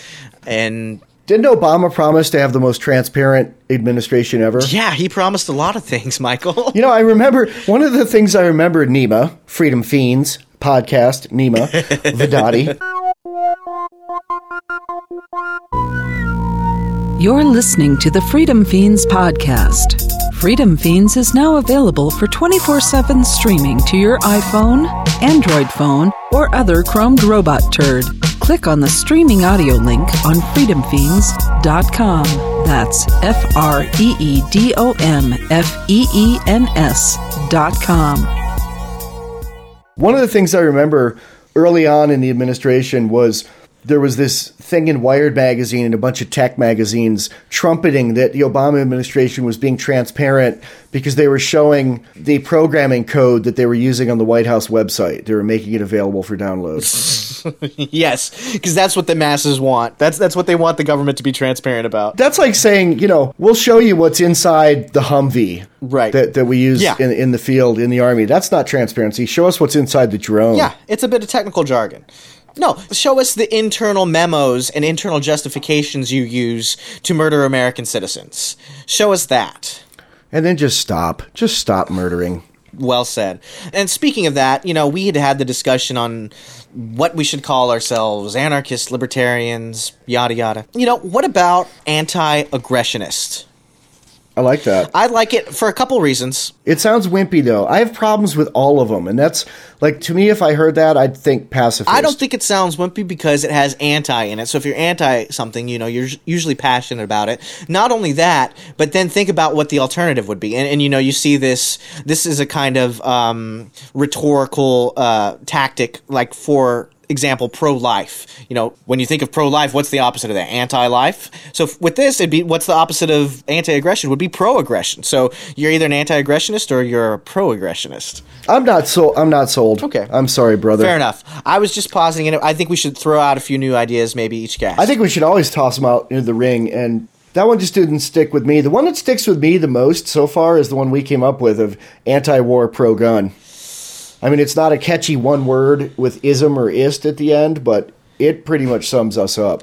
And didn't Obama promise to have the most transparent administration ever? Yeah, he promised a lot of things, Michael. You know, I remember, one of the things I remember, Nima, Freedom Fiends podcast, Nima Vidadi. You're listening to the Freedom Fiends podcast. Freedom Fiends is now available for twenty-four seven streaming to your iPhone, Android phone, or other chromed robot turd. Click on the streaming audio link on freedom fiends dot com. That's F R E E D O M F E E N S dot com. One of the things I remember early on in the administration was there was this thing in Wired magazine and a bunch of tech magazines trumpeting that the Obama administration was being transparent because they were showing the programming code that they were using on the White House website. They were making it available for download. Yes, because that's what the masses want. That's that's what they want the government to be transparent about. That's like saying, you know, we'll show you what's inside the Humvee. Right. That, that we use yeah. in, in the field, in the Army. That's not transparency. Show us what's inside the drone. Yeah, it's a bit of technical jargon. No, show us the internal memos and internal justifications you use to murder American citizens. Show us that. And then just stop. Just stop murdering. Well said. And speaking of that, you know, we had had the discussion on what we should call ourselves, anarchists, libertarians, yada yada. You know, what about anti-aggressionist? I like that. I like it for a couple reasons. It sounds wimpy, though. I have problems with all of them, and that's, like, to me, if I heard that, I'd think pacifist. I don't think it sounds wimpy because it has anti in it. So if you're anti something, you know, you're usually passionate about it. Not only that, but then think about what the alternative would be. And, and you know, you see this, this is a kind of um, rhetorical uh, tactic, like, for example, pro-life. You know, when you think of pro-life, what's the opposite of that? Anti-life. So f- with this, it'd be, what's the opposite of anti-aggression? Would be pro-aggression. So you're either an anti-aggressionist or you're a pro-aggressionist. I'm not so. I'm not sold. Okay. I'm sorry, brother. Fair enough. I was just pausing it. I think we should throw out a few new ideas, maybe each cast. I think we should always toss them out into the ring, and that one just didn't stick with me. The one that sticks with me the most so far is the one we came up with of anti-war, pro-gun. I mean, it's not a catchy one word with ism or ist at the end, but it pretty much sums us up.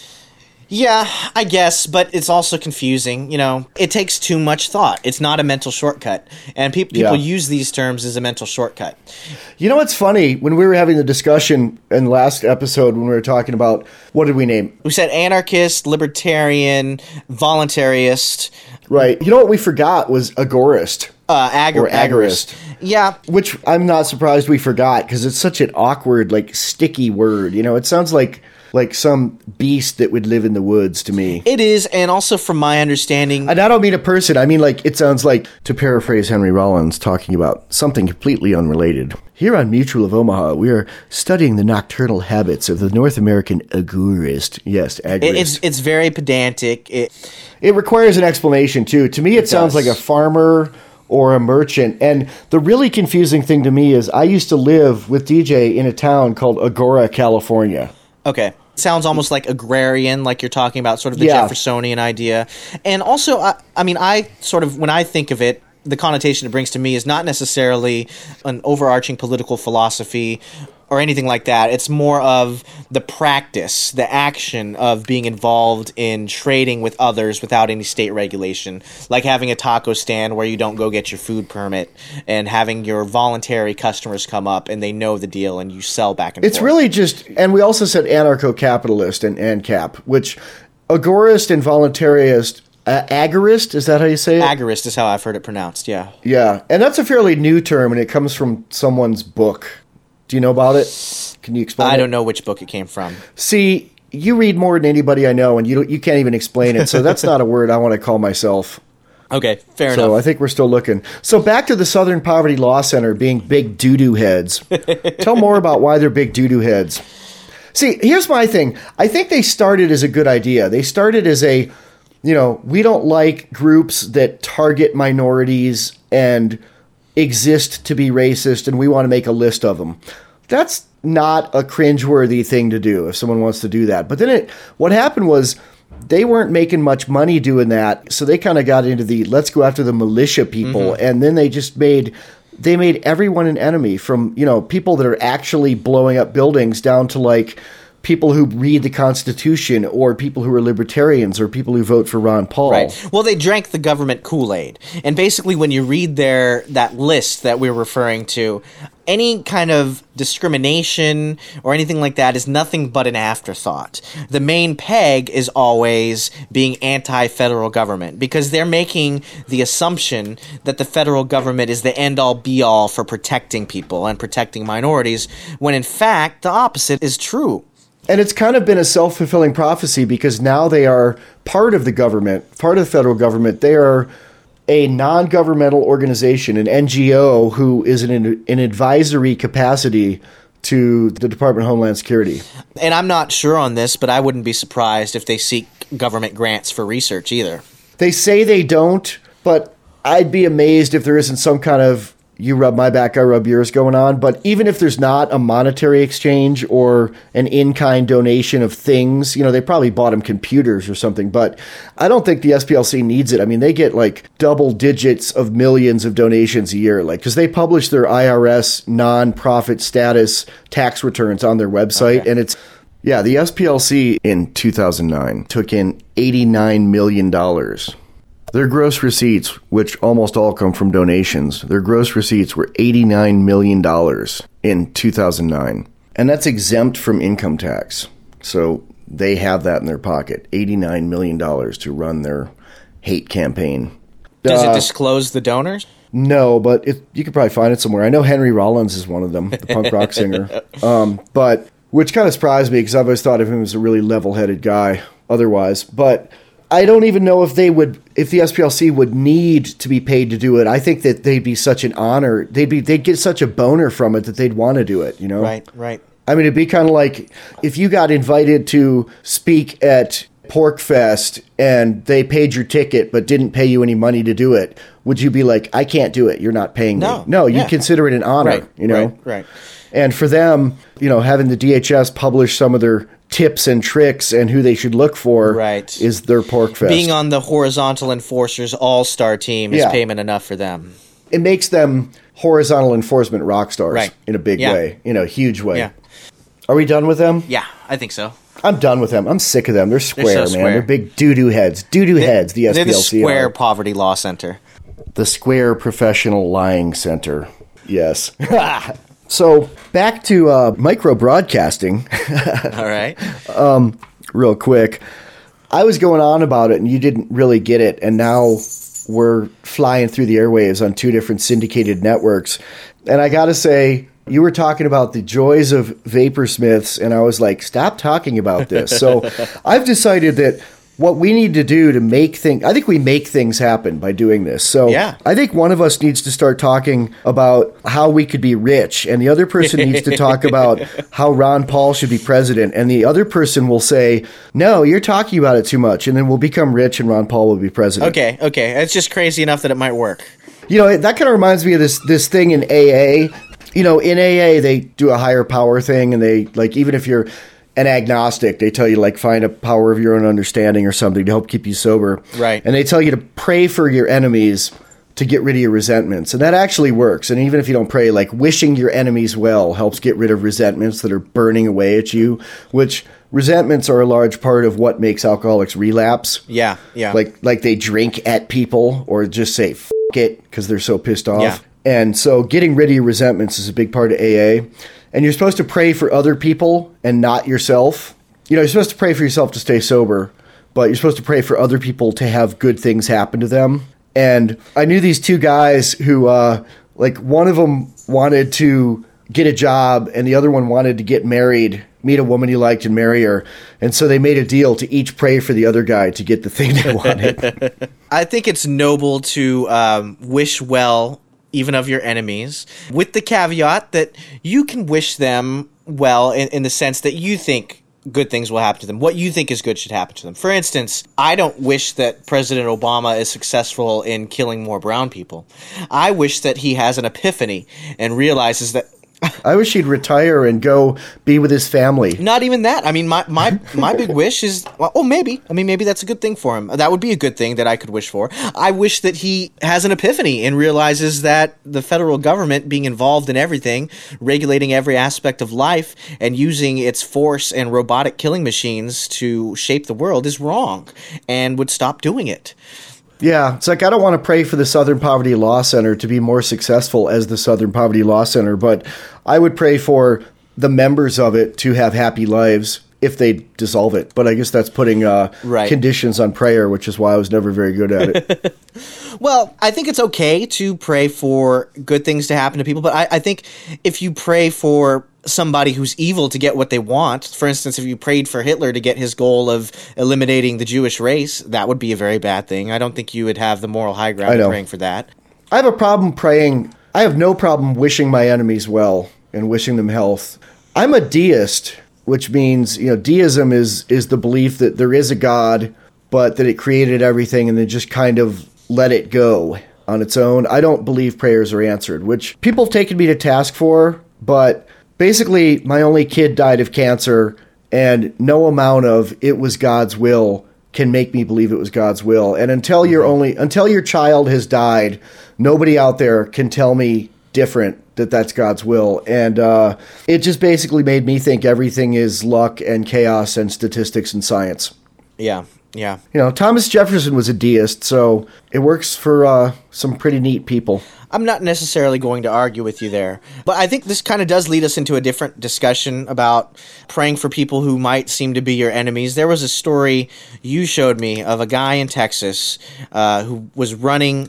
Yeah, I guess, but it's also confusing. You know, it takes too much thought. It's not a mental shortcut. And pe- people Yeah. use these terms as a mental shortcut. You know what's funny? When we were having the discussion in the last episode, when we were talking about, what did we name? We said anarchist, libertarian, voluntarist, Right. You know what we forgot was agorist. uh, agor- Or agorist. Yeah. Which I'm not surprised we forgot, because it's such an awkward, like, sticky word. You know, it sounds like like some beast that would live in the woods to me. It is, and also from my understanding... And I don't mean a person. I mean, like, it sounds like, to paraphrase Henry Rollins, talking about something completely unrelated. Here on Mutual of Omaha, we are studying the nocturnal habits of the North American agorist. Yes, agorist. It, it's it's very pedantic. It, It requires an explanation, too. To me, it, It sounds does. like a farmer or a merchant. And the really confusing thing to me is I used to live with D J in a town called Agora, California. okay. Sounds almost like agrarian, like you're talking about, sort of the Yeah. Jeffersonian idea. And also, I, I mean, I sort of, when I think of it, the connotation it brings to me is not necessarily an overarching political philosophy or anything like that. It's more of the practice, the action of being involved in trading with others without any state regulation, like having a taco stand where you don't go get your food permit and having your voluntary customers come up and they know the deal and you sell back and It's forth. really just, and we also said anarcho-capitalist and ANCAP, which agorist and voluntarist, uh, agorist, is that how you say it? Agorist is how I've heard it pronounced, yeah. Yeah, and that's a fairly new term, and it comes from someone's book. Do you know about it? Can you explain I it? don't know which book it came from. See, you read more than anybody I know, and you don't, you can't even explain it, so that's not a word I want to call myself. Okay, fair So I enough. think we're still looking. So back to the Southern Poverty Law Center being big doo-doo heads. Tell more about why they're big doo-doo heads. See, here's my thing. I think they started as a good idea. They started as a, you know, we don't like groups that target minorities and exist to be racist, and we want to make a list of them. That's not a cringeworthy thing to do if someone wants to do that. But then it, what happened was they weren't making much money doing that, so they kind of got into the let's go after the militia people, Mm-hmm. and then they just made they made everyone an enemy, from, you know, people that are actually blowing up buildings down to like people who read the Constitution, or people who are libertarians, or people who vote for Ron Paul. Right. Well, they drank the government Kool-Aid. And basically when you read their that list that we're referring to, any kind of discrimination or anything like that is nothing but an afterthought. The main peg is always being anti-federal government, because they're making the assumption that the federal government is the end-all be-all for protecting people and protecting minorities, when in fact the opposite is true. And it's kind of been a self-fulfilling prophecy, because now they are part of the government, part of the federal government. They are a non-governmental organization, an N G O, who is in an advisory capacity to the Department of Homeland Security. And I'm not sure on this, but I wouldn't be surprised if they seek government grants for research either. They say they don't, but I'd be amazed if there isn't some kind of you rub my back, I rub yours going on. But even if there's not a monetary exchange or an in-kind donation of things, you know, they probably bought them computers or something. But I don't think the S P L C needs it. I mean, they get like double digits of millions of donations a year, like, because they publish their I R S non-profit status tax returns on their website. Okay. And it's, yeah, the S P L C in two thousand nine took in eighty-nine million dollars. Their gross receipts, which almost all come from donations, their gross receipts were eighty-nine million dollars in two thousand nine. And that's exempt from income tax. So they have that in their pocket, eighty-nine million dollars to run their hate campaign. Does Uh, it disclose the donors? No, but it, you could probably find it somewhere. I know Henry Rollins is one of them, the punk rock singer. Um, but which kind of surprised me because I've always thought of him as a really level-headed guy otherwise. But I don't even know if they would, if the S P L C would need to be paid to do it. I think that they'd be such an honor. They'd be, they'd get such a boner from it that they'd want to do it, you know? Right, right. I mean, it'd be kind of like if you got invited to speak at Porkfest and they paid your ticket but didn't pay you any money to do it. Would you be like, I can't do it, you're not paying No. me? No, you Yeah. consider it an honor, Right, you know? right, right. And for them, you know, having the D H S publish some of their tips and tricks and who they should look for Right. is their Porkfest. Being on the Horizontal Enforcers All-Star team is Yeah. payment enough for them. It makes them horizontal enforcement rock stars Right. in a big Yeah. way, in a huge way. Yeah. Are we done with them? Yeah, I think so. I'm done with them. I'm sick of them. They're square, so man. square. They're big doo-doo heads. Doo-doo heads, the S P L C They're the Square are. Poverty Law Center. The Square Professional Lying Center. Yes. So, back to uh, micro broadcasting, All right. real quick. I was going on about it, and you didn't really get it, and now we're flying through the airwaves on two different syndicated networks. And I got to say, you were talking about the joys of vaporsmiths, and I was like, stop talking about this. So I've decided that what we need to do to make things, I think we make things happen by doing this. So Yeah. I think one of us needs to start talking about how we could be rich, and the other person needs to talk about how Ron Paul should be president, and the other person will say, no, you're talking about it too much, and then we'll become rich and Ron Paul will be president. Okay, okay. It's just crazy enough that it might work. You know, that kind of reminds me of this this thing in A A. You know, in A A, they do a higher power thing, and they, like, even if you're an agnostic, they tell you, like, find a power of your own understanding or something to help keep you sober. Right. And they tell you to pray for your enemies to get rid of your resentments. And that actually works. And even if you don't pray, like, wishing your enemies well helps get rid of resentments that are burning away at you, which resentments are a large part of what makes alcoholics relapse. Yeah, yeah. Like, like they drink at people or just say, F it, because they're so pissed off. Yeah. And so getting rid of your resentments is a big part of A A. And you're supposed to pray for other people and not yourself. You know, you're supposed to pray for yourself to stay sober, but you're supposed to pray for other people to have good things happen to them. And I knew these two guys who, uh, like, one of them wanted to get a job and the other one wanted to get married, meet a woman he liked and marry her. And so they made a deal to each pray for the other guy to get the thing they wanted. I think it's noble to um, wish well even of your enemies, with the caveat that you can wish them well in, in the sense that you think good things will happen to them. What you think is good should happen to them. For instance, I don't wish that President Obama is successful in killing more brown people. I wish that he has an epiphany and realizes that I wish he'd retire and go be with his family. not even that. I mean, my, my, my big wish is, well, oh, maybe. I mean, maybe that's a good thing for him. That would be a good thing that I could wish for. I wish that he has an epiphany and realizes that the federal government being involved in everything, regulating every aspect of life, and using its force and robotic killing machines to shape the world is wrong and would stop doing it. Yeah, it's like I don't want to pray for the Southern Poverty Law Center to be more successful as the Southern Poverty Law Center, but I would pray for the members of it to have happy lives if they dissolve it. But I guess that's putting uh, Right. conditions on prayer, which is why I was never very good at it. Well, I think it's okay to pray for good things to happen to people, but I, I think if you pray for somebody who's evil to get what they want, for instance, if you prayed for Hitler to get his goal of eliminating the Jewish race, that would be a very bad thing. I don't think you would have the moral high I ground know. of praying for that. I have a problem praying. I have no problem wishing my enemies well and wishing them health. I'm a deist, which means, you know, deism is is the belief that there is a God, but that it created everything and then just kind of let it go on its own. I don't believe prayers are answered, which people have taken me to task for, but basically my only kid died of cancer, and no amount of it was God's will can make me believe it was God's will. And until you're only until your child has died, nobody out there can tell me different that that's God's will. And uh, it just basically made me think everything is luck and chaos and statistics and science. Yeah, yeah. You know, Thomas Jefferson was a deist, so it works for uh, some pretty neat people. I'm not necessarily going to argue with you there, but I think this kind of does lead us into a different discussion about praying for people who might seem to be your enemies. There was a story you showed me of a guy in Texas uh, who was running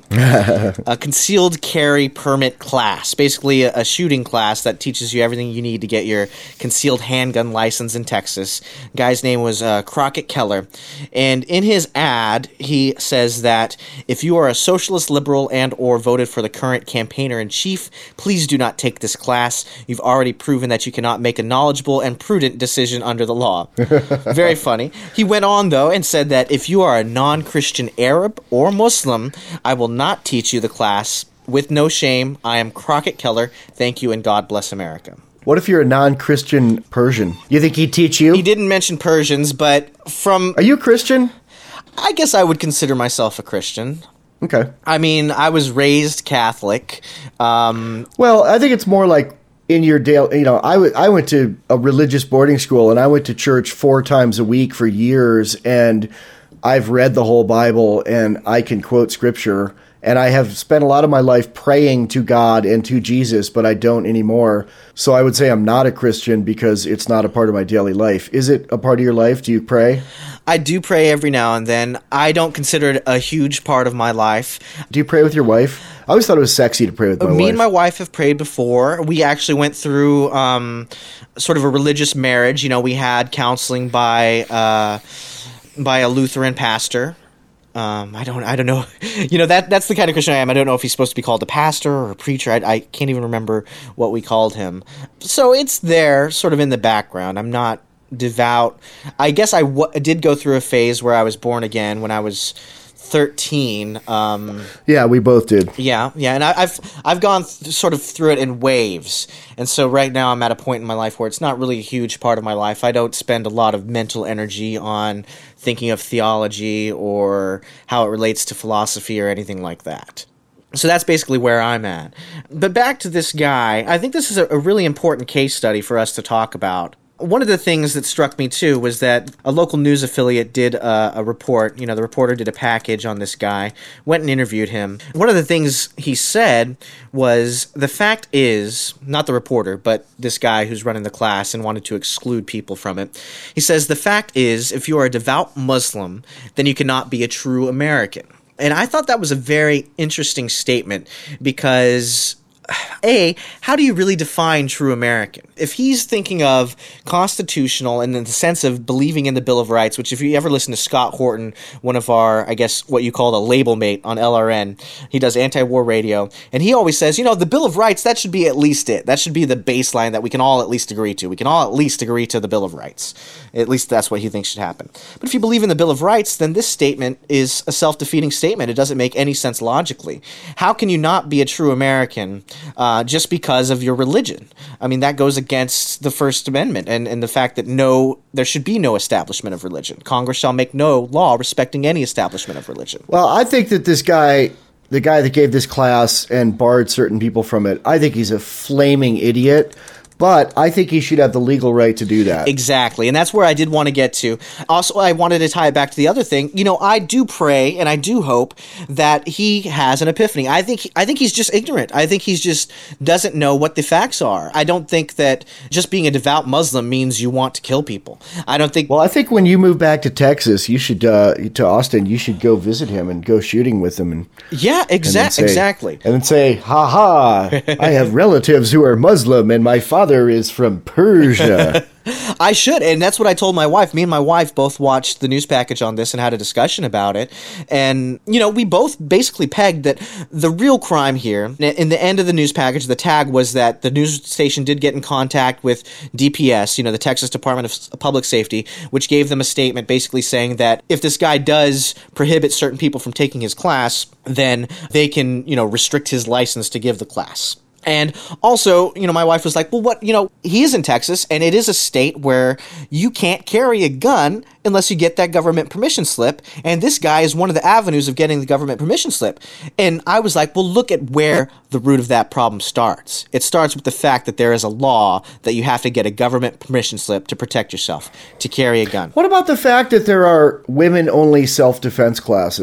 a concealed carry permit class, basically a, a shooting class that teaches you everything you need to get your concealed handgun license in Texas. The guy's name was uh, Crockett Keller, and in his ad, he says that if you are a socialist, liberal, and or voted for the current campaigner-in-chief, please do not take this class. You've already proven that you cannot make a knowledgeable and prudent decision under the law. Very funny. He went on, though, and said that if you are a non-Christian Arab or Muslim, I will not teach you the class. With no shame, I am Crockett Keller. Thank you, and God bless America. What if you're a non-Christian Persian? You think he'd teach you? He didn't mention Persians, but from... Are you Christian? I guess I would consider myself a Christian. Okay. I mean, I was raised Catholic. Um, well, I think it's more like in your daily, you know, I, w- I went to a religious boarding school and I went to church four times a week for years, and I've read the whole Bible and I can quote scripture, and I have spent a lot of my life praying to God and to Jesus, but I don't anymore. So I would say I'm not a Christian because it's not a part of my daily life. Is it a part of your life? Do you pray? I do pray every now and then. I don't consider it a huge part of my life. Do you pray with your wife? I always thought it was sexy to pray with my Me wife. Me and my wife have prayed before. We actually went through um, sort of a religious marriage. You know, we had counseling by uh, by a Lutheran pastor. Um, I don't, I don't know. You know, that that's the kind of Christian I am. I don't know if he's supposed to be called a pastor or a preacher. I, I can't even remember what we called him. So it's there, sort of in the background. I'm not devout. I guess I w- did go through a phase where I was born again when I was thirteen. Um, yeah, we both did. Yeah, yeah, and I, I've I've gone th- sort of through it in waves, and so right now I'm at a point in my life where it's not really a huge part of my life. I don't spend a lot of mental energy on thinking of theology or how it relates to philosophy or anything like that. So that's basically where I'm at. But back to this guy, I think this is a, a really important case study for us to talk about. One of the things that struck me, too, was that a local news affiliate did a, a report. You know, the reporter did a package on this guy, went and interviewed him. One of the things he said was, the fact is, not the reporter, but this guy who's running the class and wanted to exclude people from it. He says, the fact is, if you are a devout Muslim, then you cannot be a true American. And I thought that was a very interesting statement because... A, how do you really define true American? If he's thinking of constitutional and in the sense of believing in the Bill of Rights, which if you ever listen to Scott Horton, one of our, I guess, what you call a label mate on L R N, he does anti-war radio, and he always says, you know, the Bill of Rights, that should be at least it. That should be the baseline that we can all at least agree to. We can all at least agree to the Bill of Rights. At least that's what he thinks should happen. But if you believe in the Bill of Rights, then this statement is a self-defeating statement. It doesn't make any sense logically. How can you not be a true American Uh, just because of your religion? I mean, that goes against the First Amendment and, and the fact that no, there should be no establishment of religion. Congress shall make no law respecting any establishment of religion. Well, I think that this guy, the guy that gave this class and barred certain people from it, I think he's a flaming idiot. But I think he should have the legal right to do that. Exactly. And that's where I did want to get to. Also, I wanted to tie it back to the other thing. You know, I do pray and I do hope that he has an epiphany. I think I think he's just ignorant. I think he's just doesn't know what the facts are. I don't think that just being a devout Muslim means you want to kill people. I don't think... Well, I think when you move back to Texas, you should, uh, to Austin, you should go visit him and go shooting with him. And Yeah, exa- and say, exactly. And then say, ha ha, I have relatives who are Muslim and my father is from Persia. I should, and that's what I told my wife. Me and my wife both watched the news package on this and had a discussion about it. And, you know, we both basically pegged that the real crime here, in the end of the news package, the tag was that the news station did get in contact with D P S, you know, the Texas Department of Public Safety, which gave them a statement basically saying that if this guy does prohibit certain people from taking his class, then they can, you know, restrict his license to give the class. And also, you know, my wife was like, well, what, you know, he is in Texas, and it is a state where you can't carry a gun unless you get that government permission slip. And this guy is one of the avenues of getting the government permission slip. And I was like, well, look at where the root of that problem starts. It starts with the fact that there is a law that you have to get a government permission slip to protect yourself, to carry a gun. What about the fact that there are women-only self-defense classes?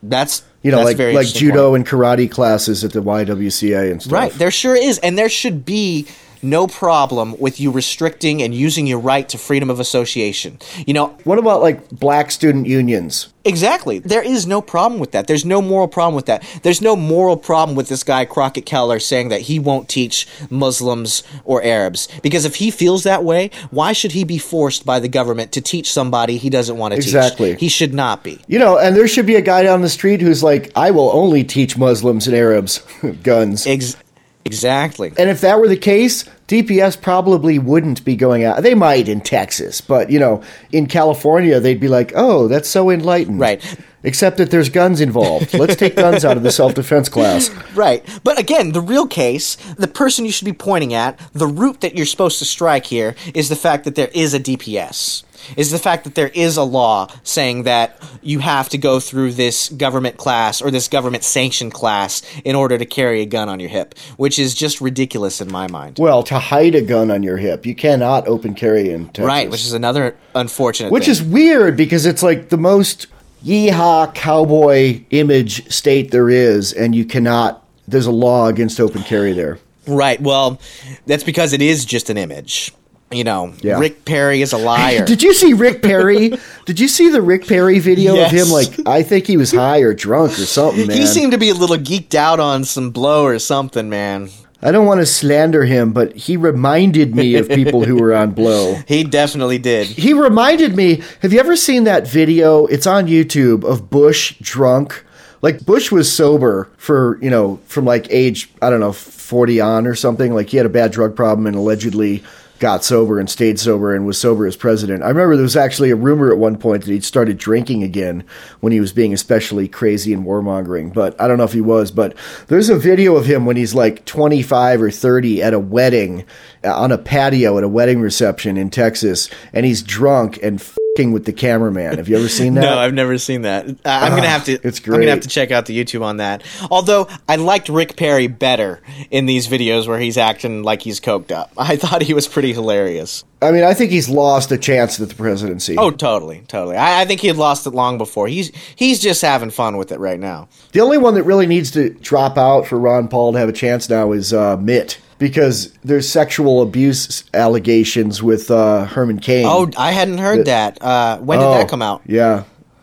That's You know, that's a like very like interesting judo point. and karate classes at the Y W C A and stuff. Right, there sure is, and there should be no problem with you restricting and using your right to freedom of association. You know, What about like black student unions? exactly. There is no problem with that. There's no moral problem with that. There's no moral problem with this guy Crockett Keller saying that he won't teach Muslims or Arabs. Because if he feels that way, why should he be forced by the government to teach somebody he doesn't want to Exactly. teach? He should not be. You know, and there should be a guy down the street who's like, I will only teach Muslims and Arabs guns. Ex- exactly. And if that were the case, D P S probably wouldn't be going out. They might in Texas, but, you know, in California, they'd be like, oh, that's so enlightened. Right. Except that there's guns involved. Let's take guns out of the self-defense class. Right. But again, the real case, the person you should be pointing at, the route that you're supposed to strike here is the fact that there is a D P S. Is the fact that there is a law saying that you have to go through this government class or this government sanctioned class in order to carry a gun on your hip, which is just ridiculous in my mind. Well, to hide a gun on your hip, you cannot open carry in Texas. Right, which is another unfortunate Which thing. is weird because it's like the most yeehaw cowboy image state there is, and you cannot, there's a law against open carry there. Right, well, that's because it is just an image. You know, Yeah. Rick Perry is a liar. Did you see Rick Perry? Did you see the Rick Perry video Yes. of him? Like, I think he was high or drunk or something, man. He seemed to be a little geeked out on some blow or something, man. I don't want to slander him, but he reminded me of people who were on blow. He definitely did. He reminded me, have you ever seen that video? It's on YouTube of Bush drunk. Like, Bush was sober for, you know, from like age, I don't know, forty on or something. Like, he had a bad drug problem and allegedly got sober and stayed sober and was sober as president. I remember there was actually a rumor at one point that he'd started drinking again when he was being especially crazy and warmongering, but I don't know if he was. But there's a video of him when he's like twenty-five or thirty at a wedding, uh, on a patio at a wedding reception in Texas, and he's drunk and f***ing with the cameraman. Have you ever seen that? No, I've never seen that. Uh, I'm gonna have to. it's I'm gonna great. have to check out the YouTube on that. Although I liked Rick Perry better in these videos where he's acting like he's coked up. I thought he was pretty hilarious. I mean, I think he's lost a chance at the presidency. Oh, totally, totally. I, I think he had lost it long before. He's he's just having fun with it right now. The only one that really needs to drop out for Ron Paul to have a chance now is uh, Mitt, because there's sexual abuse allegations with uh, Herman Cain. Oh, I hadn't heard that. Uh, when did Oh, that come out? Yeah.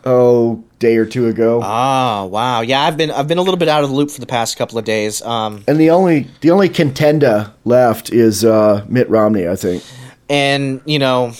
Oh, day or two ago. Oh, wow. Yeah, I've been I've been a little bit out of the loop for the past couple of days. Um, and the only the only contender left is uh, Mitt Romney, I think. And, you know,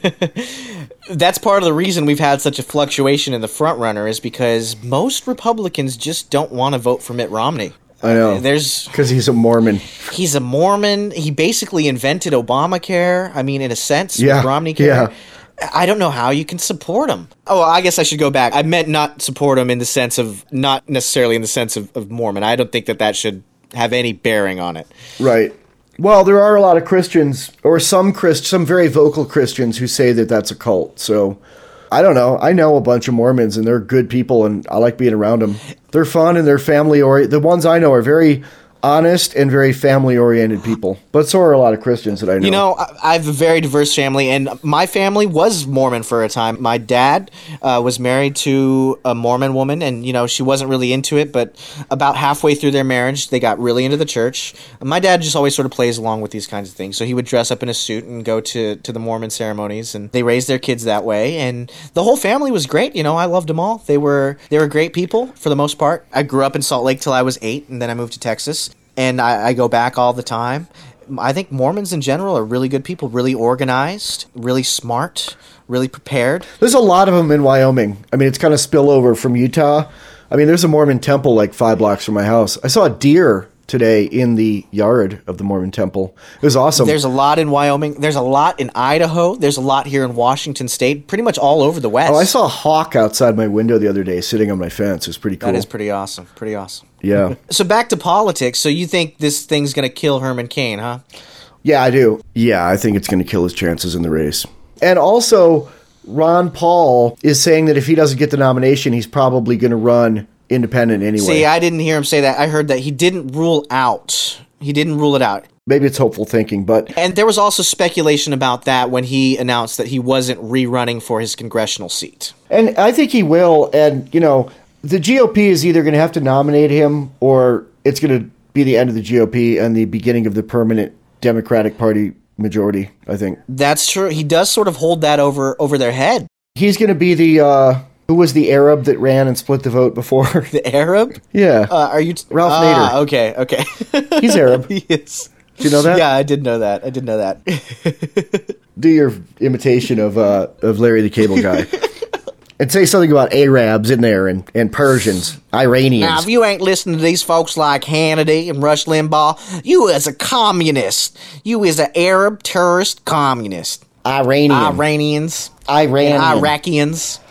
that's part of the reason we've had such a fluctuation in the front runner is because most Republicans just don't want to vote for Mitt Romney. I know. There's Because he's a Mormon. he's a Mormon. He basically invented Obamacare. I mean, in a sense, Yeah, with Romney care. yeah. I don't know how you can support him. Oh, I guess I should go back. I meant not support him in the sense of, not necessarily in the sense of, of Mormon. I don't think that that should have any bearing on it. Right. Well, there are a lot of Christians, or some Christ, some very vocal Christians who say that that's a cult. So, I don't know. I know a bunch of Mormons, and they're good people, and I like being around them. They're fun, and they're family-oriented. The ones I know are very honest and very family-oriented people. But so are a lot of Christians that I know. You know, I I have a very diverse family, and my family was Mormon for a time. My dad uh, was married to a Mormon woman, and, you know, she wasn't really into it, but about halfway through their marriage, they got really into the church. My dad just always sort of plays along with these kinds of things, so he would dress up in a suit and go to, to the Mormon ceremonies, and they raised their kids that way, and the whole family was great. You know, I loved them all. They were, they were great people, for the most part. I grew up in Salt Lake till I was eight, and then I moved to Texas. And I, I go back all the time. I think Mormons in general are really good people, really organized, really smart, really prepared. There's a lot of them in Wyoming. I mean, it's kind of spillover from Utah. I mean, there's a Mormon temple like five blocks from my house. I saw a deer today in the yard of the Mormon temple. It was awesome. There's a lot in Wyoming. There's a lot in Idaho. There's a lot here in Washington State, pretty much all over the West. Oh, I saw a hawk outside my window the other day sitting on my fence. It was pretty cool. That is pretty awesome. Pretty awesome. Yeah. So back to politics. So you think this thing's going to kill Herman Cain, huh? Yeah, I do. Yeah, I think it's going to kill his chances in the race. And also, Ron Paul is saying that if he doesn't get the nomination, he's probably going to run independent anyway. See, I didn't hear him say that. I heard that he didn't rule out. He didn't rule it out. Maybe it's hopeful thinking, but... And there was also speculation about that when he announced that he wasn't rerunning for his congressional seat. And I think he will, and, you know, the G O P is either going to have to nominate him or it's going to be the end of the G O P and the beginning of the permanent Democratic Party majority, I think. That's true. He does sort of hold that over over their head. He's going to be the, uh, who was the Arab that ran and split the vote before? The Arab? Yeah. Uh, are you... T- Ralph ah, Nader. Okay, okay. He's Arab. He is. Do you know that? Yeah, I did know that. I did know that. Do your imitation of uh, of Larry the Cable Guy. And say something about Arabs in there and, and Persians, Iranians. Now, if you ain't listening to these folks like Hannity and Rush Limbaugh, you is a communist. You is an Arab terrorist communist. Iranian. Iranians. Iranian. And Iraqians.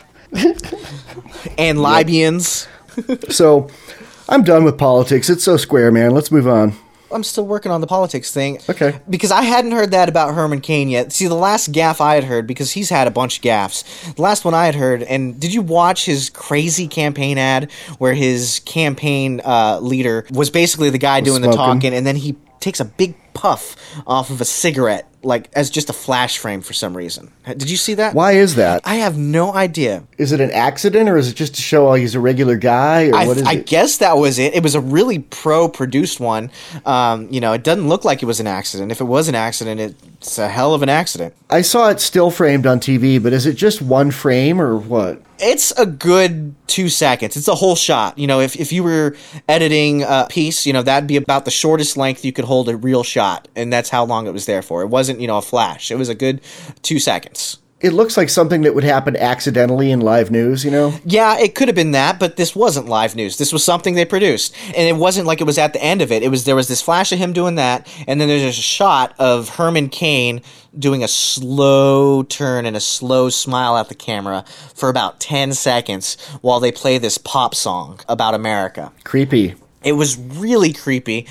And Libyans. So, I'm done with politics. It's so square, man. Let's move on. I'm still working on the politics thing. Okay. Because I hadn't heard that about Herman Cain yet. See, the last gaffe I had heard, because he's had a bunch of gaffes, the last one I had heard, and did you watch his crazy campaign ad where his campaign uh, leader was basically the guy doing smoking. the talking, and then he takes a big puff off of a cigarette, like as just a flash frame for some reason. Did you see that? Why is that? I have no idea. Is it an accident, or is it just to show he's a regular guy, or I, what is I it? guess that was it. It was a really pro-produced one. Um, you know, it doesn't look like it was an accident. If it was an accident, it's a hell of an accident. I saw it still framed on T V, but is it just one frame, or what? It's a good two seconds. It's a whole shot. You know, if, if you were editing a piece, you know, that'd be about the shortest length you could hold a real shot, and that's how long it was there for. It wasn't, you know, a flash. It was a good two seconds. It looks like something that would happen accidentally in live news, you know? Yeah, it could have been that, but this wasn't live news. This was something they produced. And it wasn't like it was at the end of it. It was there was this flash of him doing that, and then there's a shot of Herman Cain doing a slow turn and a slow smile at the camera for about ten seconds while they play this pop song about America. Creepy. It was really creepy.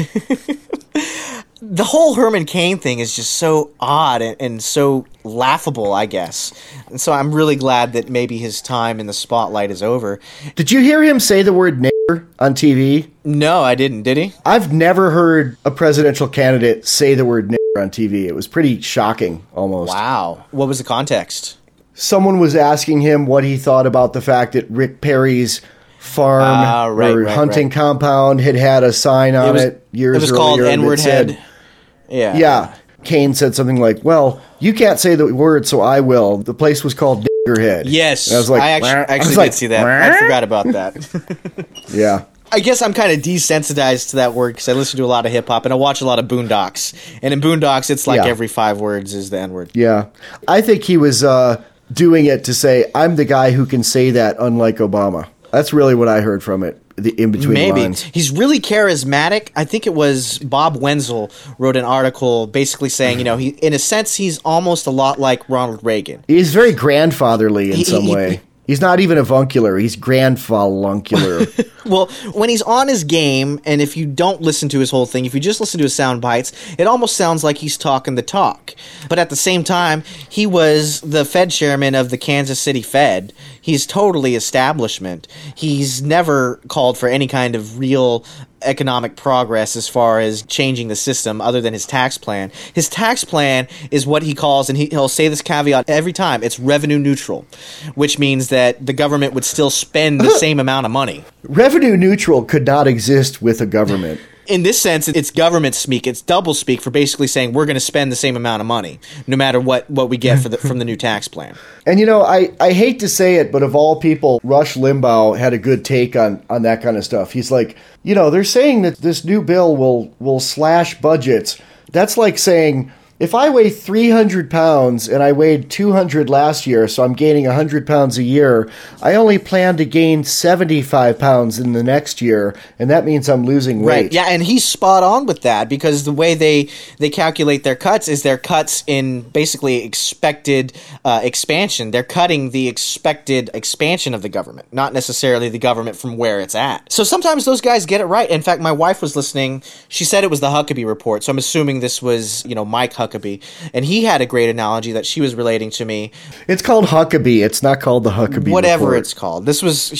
The whole Herman Cain thing is just so odd and, and so laughable, I guess. And so I'm really glad that maybe his time in the spotlight is over. Did you hear him say the word nigger on T V? No, I didn't. Did he? I've never heard a presidential candidate say the word nigger on T V. It was pretty shocking, almost. Wow. What was the context? Someone was asking him what he thought about the fact that Rick Perry's farm Ah, right, or right, hunting right. compound had had a sign on it, was, years It was earlier. called that N-word said- Head. Yeah. Yeah. Cain said something like, well, you can't say the word, so I will. The place was called Niggerhead. Yes. And I was like, I actually, "Wah." I actually was did like, see that. "Wah." I forgot about that. Yeah. I guess I'm kind of desensitized to that word because I listen to a lot of hip hop and I watch a lot of Boondocks. And in Boondocks, it's like Yeah. every five words is the N word. Yeah. I think he was uh, doing it to say, I'm the guy who can say that, unlike Obama. That's really what I heard from it, the in between Maybe. lines. He's really charismatic. I think it was Bob Wenzel wrote an article basically saying, you know, he in a sense, he's almost a lot like Ronald Reagan. He's very grandfatherly in He- some he- way. He's not even avuncular. He's grandfatheruncular. Well, when he's on his game, and if you don't listen to his whole thing, if you just listen to his sound bites, it almost sounds like he's talking the talk. But at the same time, he was the Fed chairman of the Kansas City Fed. He's totally establishment. He's never called for any kind of real economic progress as far as changing the system other than his tax plan. His tax plan is what he calls, and he, he'll say this caveat every time, it's revenue neutral, which means that the government would still spend the same amount of money. Revenue neutral could not exist with a government. In this sense, it's government speak. It's double speak for basically saying we're going to spend the same amount of money, no matter what, what we get for the, from the new tax plan. And, you know, I, I hate to say it, but of all people, Rush Limbaugh had a good take on, on that kind of stuff. He's like, you know, they're saying that this new bill will, will slash budgets. That's like saying, if I weigh three hundred pounds and I weighed two hundred last year, so I'm gaining one hundred pounds a year, I only plan to gain seventy-five pounds in the next year, and that means I'm losing weight. Right. Yeah, and he's spot on with that because the way they, they calculate their cuts is their cuts in basically expected uh, expansion. They're cutting the expected expansion of the government, not necessarily the government from where it's at. So sometimes those guys get it right. In fact, my wife was listening. She said it was the Huckabee Report, so I'm assuming this was, you know, Mike Huckabee. Huckabee, and he had a great analogy that she was relating to me. It's called Huckabee. It's not called the Huckabee Whatever Report. it's called. This was she.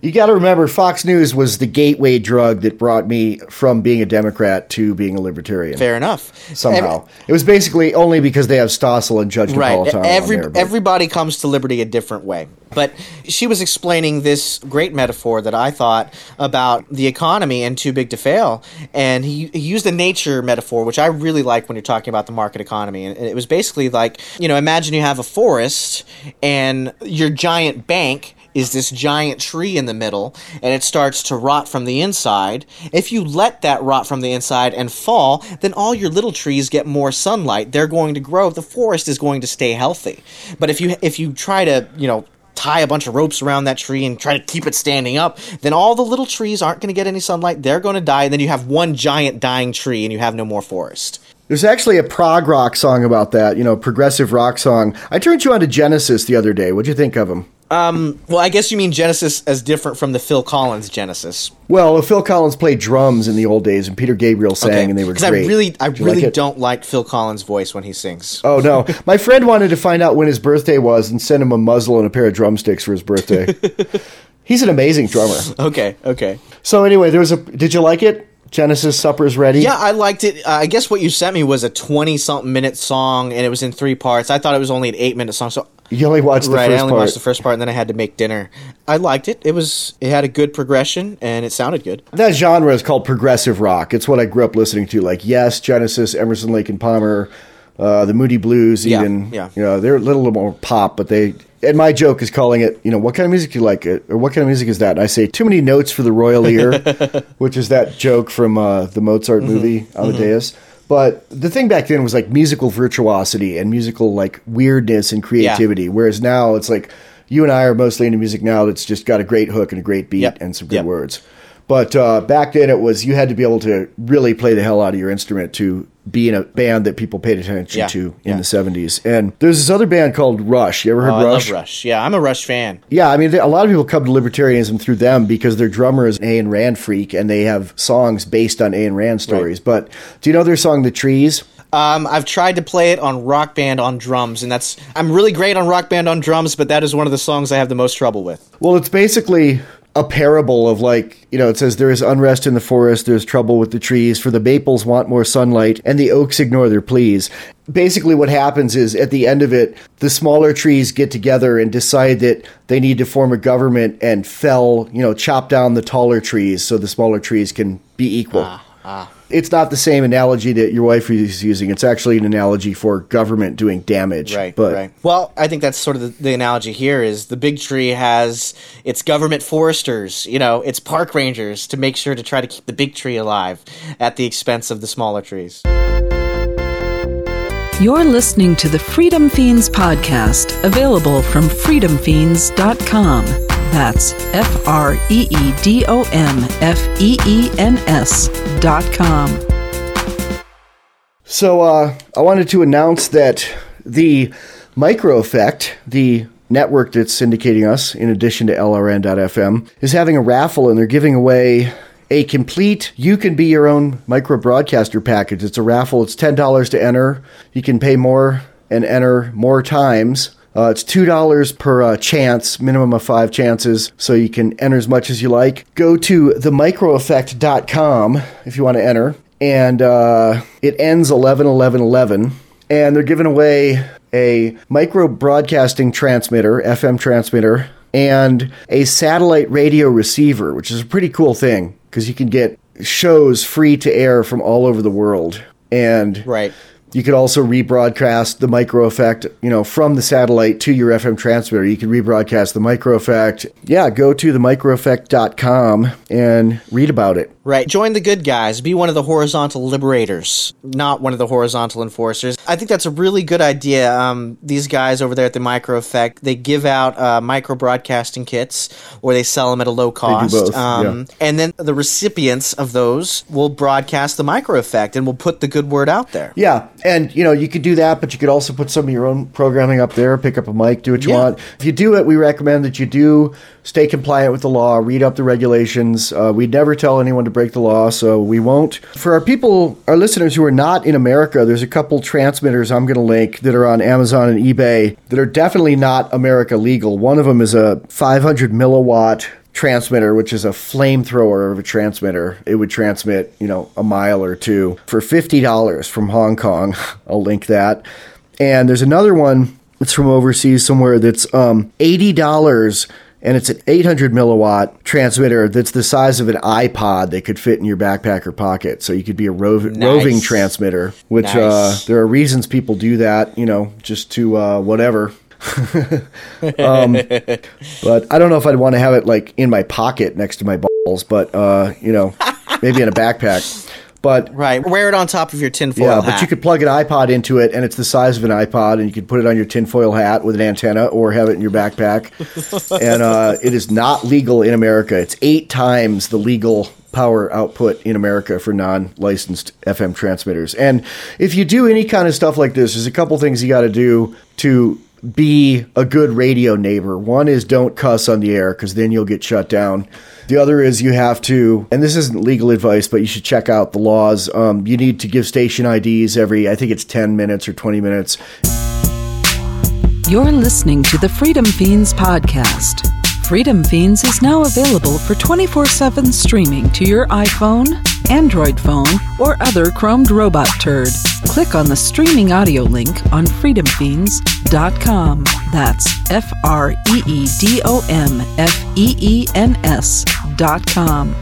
You got to remember, Fox News was the gateway drug that brought me from being a Democrat to being a libertarian. Fair enough. Somehow. Every, it was basically only because they have Stossel and Judge right. Napolitano Every, on there, but- everybody comes to liberty a different way. But she was explaining this great metaphor that I thought about the economy and Too Big to Fail. And he, he used a nature metaphor, which I really like when you're talking about the market economy. And it was basically like, you know, imagine you have a forest and your giant bank is this giant tree in the middle, and it starts to rot from the inside. If you let that rot from the inside and fall, then all your little trees get more sunlight. They're going to grow. The forest is going to stay healthy. But if you if you try to, you know, tie a bunch of ropes around that tree and try to keep it standing up, then all the little trees aren't going to get any sunlight. They're going to die, and then you have one giant dying tree, and you have no more forest. There's actually a prog rock song about that, you know, progressive rock song. I turned you on to Genesis the other day. What'd you think of them? Um, well, I guess you mean Genesis as different from the Phil Collins Genesis. Well, Phil Collins played drums in the old days, and Peter Gabriel sang, Okay. and they were Because great. I really, I Did you really like it? don't like Phil Collins' voice when he sings. Oh, no. My friend wanted to find out when his birthday was and send him a muzzle and a pair of drumsticks for his birthday. He's an amazing drummer. Okay, okay. So anyway, there was a. Did you like it? Genesis Supper's Ready? Yeah, I liked it. Uh, I guess what you sent me was a twenty-something minute song, and it was in three parts. I thought it was only an eight-minute song, so... You only watched the right, first I only part. watched the first part, and then I had to make dinner. I liked it. It was. It had a good progression, and it sounded good. That genre is called progressive rock. It's what I grew up listening to, like Yes, Genesis, Emerson, Lake and Palmer, uh, the Moody Blues. Yeah, Even yeah. you know, they're a little more pop, but they. And my joke is calling it, you know, what kind of music do you like? It or what kind of music is that? And I say too many notes for the royal ear, which is that joke from uh, the Mozart movie Mm-hmm. Amadeus. Mm-hmm. But the thing back then was like musical virtuosity and musical like weirdness and creativity. Yeah. Whereas now it's like you and I are mostly into music now that's just got a great hook and a great beat Yep. and some good Yep. words. But uh, back then it was you had to be able to really play the hell out of your instrument to be in a band that people paid attention Yeah. to in Yeah. the seventies. And there's this other band called Rush. You ever heard Oh, I Rush? love Rush. Yeah, I'm a Rush fan. Yeah, I mean, they, a lot of people come to libertarianism through them because their drummer is an Ayn Rand freak and they have songs based on Ayn Rand stories. Right. But do you know their song, The Trees? Um, I've tried to play it on Rock Band on drums, and that's I'm really great on Rock Band on drums, but that is one of the songs I have the most trouble with. Well, it's basically a parable of like, you know, it says there is unrest in the forest, there's trouble with the trees, for the maples want more sunlight, and the oaks ignore their pleas. Basically what happens is, at the end of it, the smaller trees get together and decide that they need to form a government and fell, you know, chop down the taller trees so the smaller trees can be equal. Ah, ah. It's not the same analogy that your wife is using. It's actually an analogy for government doing damage. Right, but right. Well, I think that's sort of the, the analogy here is the big tree has its government foresters, you know, its park rangers to make sure to try to keep the big tree alive at the expense of the smaller trees. You're listening to the Freedom Fiends podcast, available from freedom fiends dot com. That's F R E E D O M F E E N S dot com. So uh, I wanted to announce that the Micro Effect, the network that's syndicating us, in addition to L R N dot F M, is having a raffle, and they're giving away a complete You Can Be Your Own Micro Broadcaster package. It's a raffle. It's ten dollars to enter. You can pay more and enter more times. Uh, it's two dollars per uh, chance, minimum of five chances, so you can enter as much as you like. Go to the micro effect dot com if you want to enter, and uh, it ends eleven eleven eleven, and they're giving away a micro broadcasting transmitter, F M transmitter, and a satellite radio receiver, which is a pretty cool thing, because you can get shows free to air from all over the world. And Right. you could also rebroadcast the Micro Effect, you know, from the satellite to your F M transmitter. You could rebroadcast the Micro Effect. Yeah, go to the micro effect dot com and read about it. Right. Join the good guys. Be one of the horizontal liberators, not one of the horizontal enforcers. I think that's a really good idea. Um, these guys over there at the Micro Effect, they give out uh, micro broadcasting kits, or they sell them at a low cost. They do both, um, yeah. And then the recipients of those will broadcast the Micro Effect and will put the good word out there. Yeah, and, you know, you could do that, but you could also put some of your own programming up there, pick up a mic, do what you Yeah. want. If you do it, we recommend that you do stay compliant with the law, read up the regulations. Uh, we'd never tell anyone to break the law, so we won't. For our people, our listeners who are not in America, there's a couple transmitters I'm going to link that are on Amazon and eBay that are definitely not America legal. One of them is a five hundred milliwatt transmitter, which is a flamethrower of a transmitter. It would transmit, you know, a mile or two for fifty dollars from Hong Kong. I'll link that. And there's another one that's from overseas somewhere that's um, eighty dollars, and it's an eight hundred milliwatt transmitter that's the size of an iPod that could fit in your backpack or pocket. So you could be a rov- Nice. roving transmitter, which Nice. uh, there are reasons people do that, you know, just to uh, whatever. um, but I don't know if I'd want to have it like in my pocket next to my balls, but uh, you know, maybe in a backpack. But Right. Wear it on top of your tinfoil yeah, hat. but you could plug an iPod into it, and it's the size of an iPod, and you could put it on your tinfoil hat with an antenna, or have it in your backpack. And uh, it is not legal in America. It's eight times the legal power output in America for non-licensed F M transmitters. And if you do any kind of stuff like this, there's a couple things you got to do to be a good radio neighbor. One is don't cuss on the air, because then you'll get shut down. The other is you have to, and this isn't legal advice, but you should check out the laws. Um, you need to give station I Ds every, I think it's ten minutes or twenty minutes. You're listening to the Freedom Fiends podcast. Freedom Fiends is now available for twenty-four seven streaming to your iPhone, Android phone, or other chromed robot turd. Click on the streaming audio link on freedom fiends dot com. That's F R E E D O M F E E N S dot com.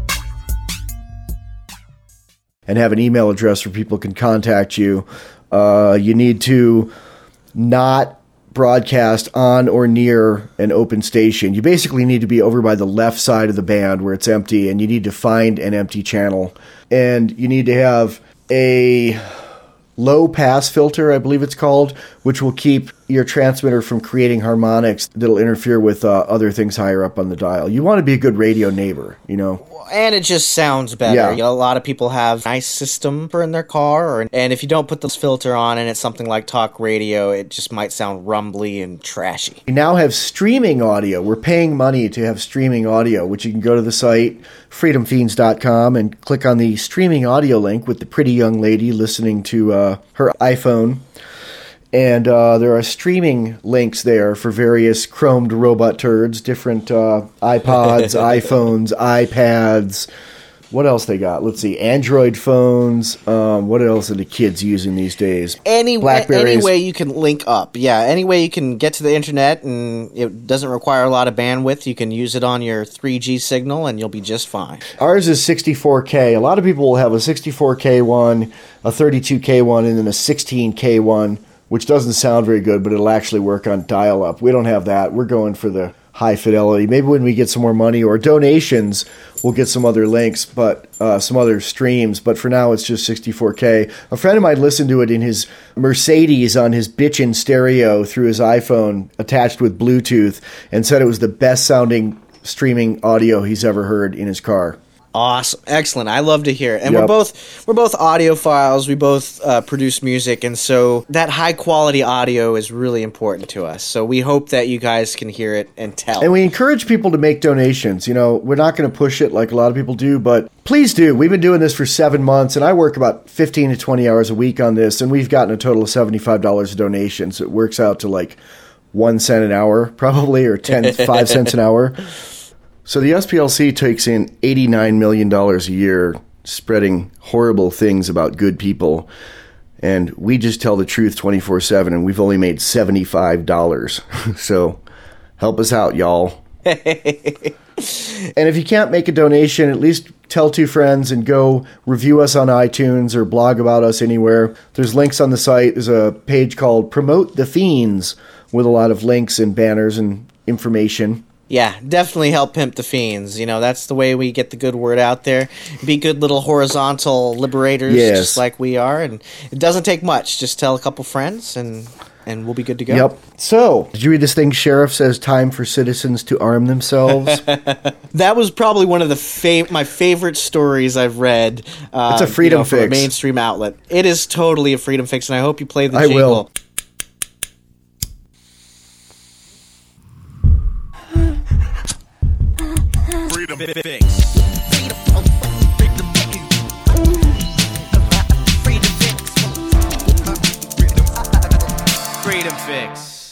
And have an email address where people can contact you. Uh, you need to not broadcast on or near an open station. You basically need to be over by the left side of the band where it's empty, and you need to find an empty channel. And you need to have a low pass filter, I believe it's called, which will keep your transmitter from creating harmonics that'll interfere with uh, other things higher up on the dial. You want to be a good radio neighbor, you know. And it just sounds better. Yeah. You know, a lot of people have a nice system for in their car, or, and if you don't put this filter on and it's something like talk radio, it just might sound rumbly and trashy. We now have streaming audio. We're paying money to have streaming audio, which you can go to the site, freedom fiends dot com, and click on the streaming audio link with the pretty young lady listening to uh, her iPhone. And uh, there are streaming links there for various chromed robot turds, different uh, iPods, iPhones, iPads. What else they got? Let's see. Android phones. Um, what else are the kids using these days? Any, Blackberries. any way you can link up. Yeah, any way you can get to the internet and it doesn't require a lot of bandwidth. You can use it on your three G signal and you'll be just fine. Ours is sixty-four K. A lot of people will have a sixty-four K one, a thirty-two K one, and then a sixteen K one, which doesn't sound very good, but it'll actually work on dial-up. We don't have that. We're going for the high fidelity. Maybe when we get some more money or donations, we'll get some other links, but uh, some other streams. But for now, it's just sixty-four K. A friend of mine listened to it in his Mercedes on his bitchin' stereo through his iPhone attached with Bluetooth, and said it was the best-sounding streaming audio he's ever heard in his car. Awesome, excellent. I love to hear it. And Yep. we're both we're both audiophiles. We both uh, produce music, and so that high quality audio is really important to us. So we hope that you guys can hear it and tell. And we encourage people to make donations. You know, we're not going to push it like a lot of people do, but please do. We've been doing this for seven months, and I work about fifteen to twenty hours a week on this, and we've gotten a total of seventy-five dollars of donations. It works out to like one cent an hour, probably, or ten, five cents an hour. So the S P L C takes in eighty-nine million dollars a year, spreading horrible things about good people. And we just tell the truth twenty-four seven, and we've only made seventy-five dollars. So help us out, y'all. And if you can't make a donation, at least tell two friends and go review us on iTunes or blog about us anywhere. There's links on the site. There's a page called Promote the Fiends with a lot of links and banners and information. Yeah, definitely help pimp the fiends. You know, that's the way we get the good word out there. Be good little horizontal liberators, Yes. just like we are. And it doesn't take much. Just tell a couple friends, and and we'll be good to go. Yep. So, did you read this thing? Sheriff says time for citizens to arm themselves. That was probably one of the fav- my favorite stories I've read. Uh, It's a freedom you know, from fix. a mainstream outlet. It is totally a freedom fix, and I hope you play the I jingle. will. Freedom Fix. Freedom Fix.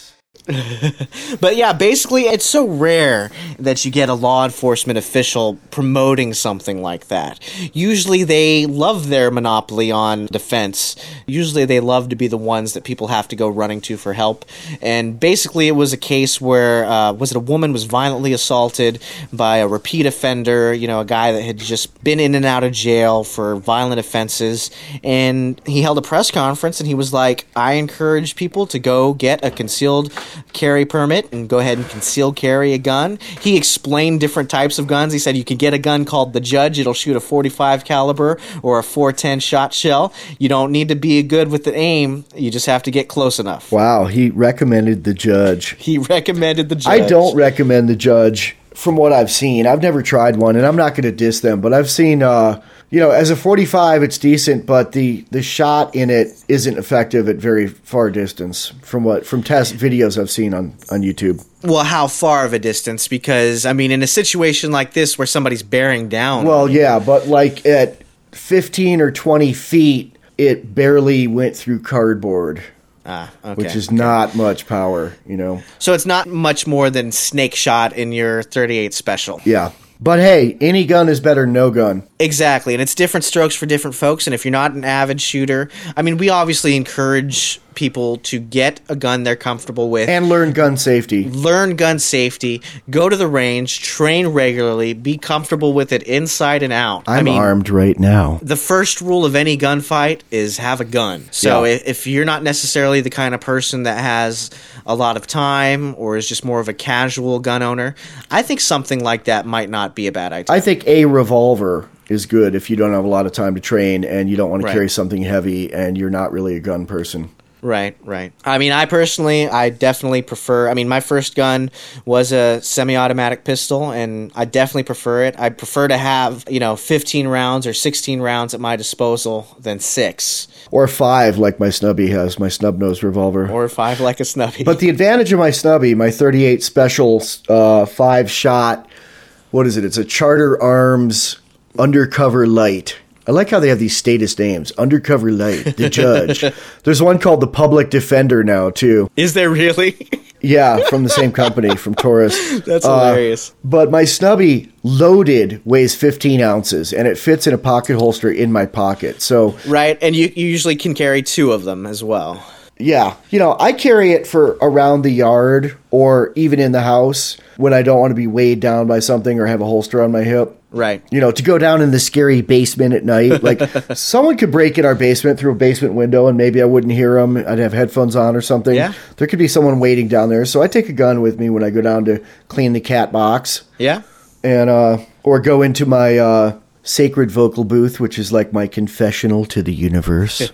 But yeah, basically, it's so rare that you get a law enforcement official promoting something like that. Usually they love their monopoly on defense. Usually they love to be the ones that people have to go running to for help. And basically it was a case where, uh, was it a woman was violently assaulted by a repeat offender, you know, a guy that had just been in and out of jail for violent offenses. And he held a press conference and he was like, I encourage people to go get a concealed carry permit and go ahead and conceal carry a gun. He explained different types of guns. He said you can get a gun called the Judge. It'll shoot a forty-five caliber or a four ten shot shell. You don't need to be good with the aim. You just have to get close enough. Wow, he recommended the Judge. He recommended the Judge. I don't recommend the Judge from what I've seen. I've never tried one, and I'm not going to diss them, but I've seen, uh, you know, as a forty-five, it's decent, but the, the shot in it isn't effective at very far distance from what from test videos I've seen on, on YouTube. Well, how far of a distance? Because, I mean, in a situation like this where somebody's bearing down. Well, yeah, but like at fifteen or twenty feet, it barely went through cardboard. Ah, okay. Which is not much power, you know. So it's not much more than snake shot in your thirty-eight special. Yeah. But hey, any gun is better than no gun. Exactly, and it's different strokes for different folks, and if you're not an avid shooter, I mean, we obviously encourage people to get a gun they're comfortable with. And learn gun safety. Learn gun safety, go to the range, train regularly, be comfortable with it inside and out. I'm I mean, armed right now. The first rule of any gunfight is have a gun. So Yeah. if, if you're not necessarily the kind of person that has a lot of time or is just more of a casual gun owner, I think something like that might not be a bad idea. I think a revolver is good if you don't have a lot of time to train and you don't want to Right. carry something heavy and you're not really a gun person. Right, right. I mean, I personally, I definitely prefer, I mean, my first gun was a semi-automatic pistol, and I definitely prefer it. I prefer to have, you know, fifteen rounds or sixteen rounds at my disposal than six. Or five, like my snubby has, my snub-nosed revolver. Or five like a snubby. But the advantage of my snubby, my thirty-eight special uh, five-shot, what is it? It's a Charter Arms Undercover Light. I like how they have these status names. Undercover Light, the Judge. There's one called the Public Defender now, too. Is there really? Yeah, from the same company, from Taurus. That's Uh, hilarious. But my snubby loaded weighs fifteen ounces, and it fits in a pocket holster in my pocket. So, Right, and you, you usually can carry two of them as well. yeah, you know, I carry it for around the yard or even in the house when I don't want to be weighed down by something or have a holster on my hip. Right. You know, to go down in the scary basement at night. Like, someone could break in our basement through a basement window and maybe I wouldn't hear them. I'd have headphones on or something. Yeah. There could be someone waiting down there. So I take a gun with me when I go down to clean the cat box. Yeah? And, uh, or go into my, uh, sacred vocal booth, which is like my confessional to the universe.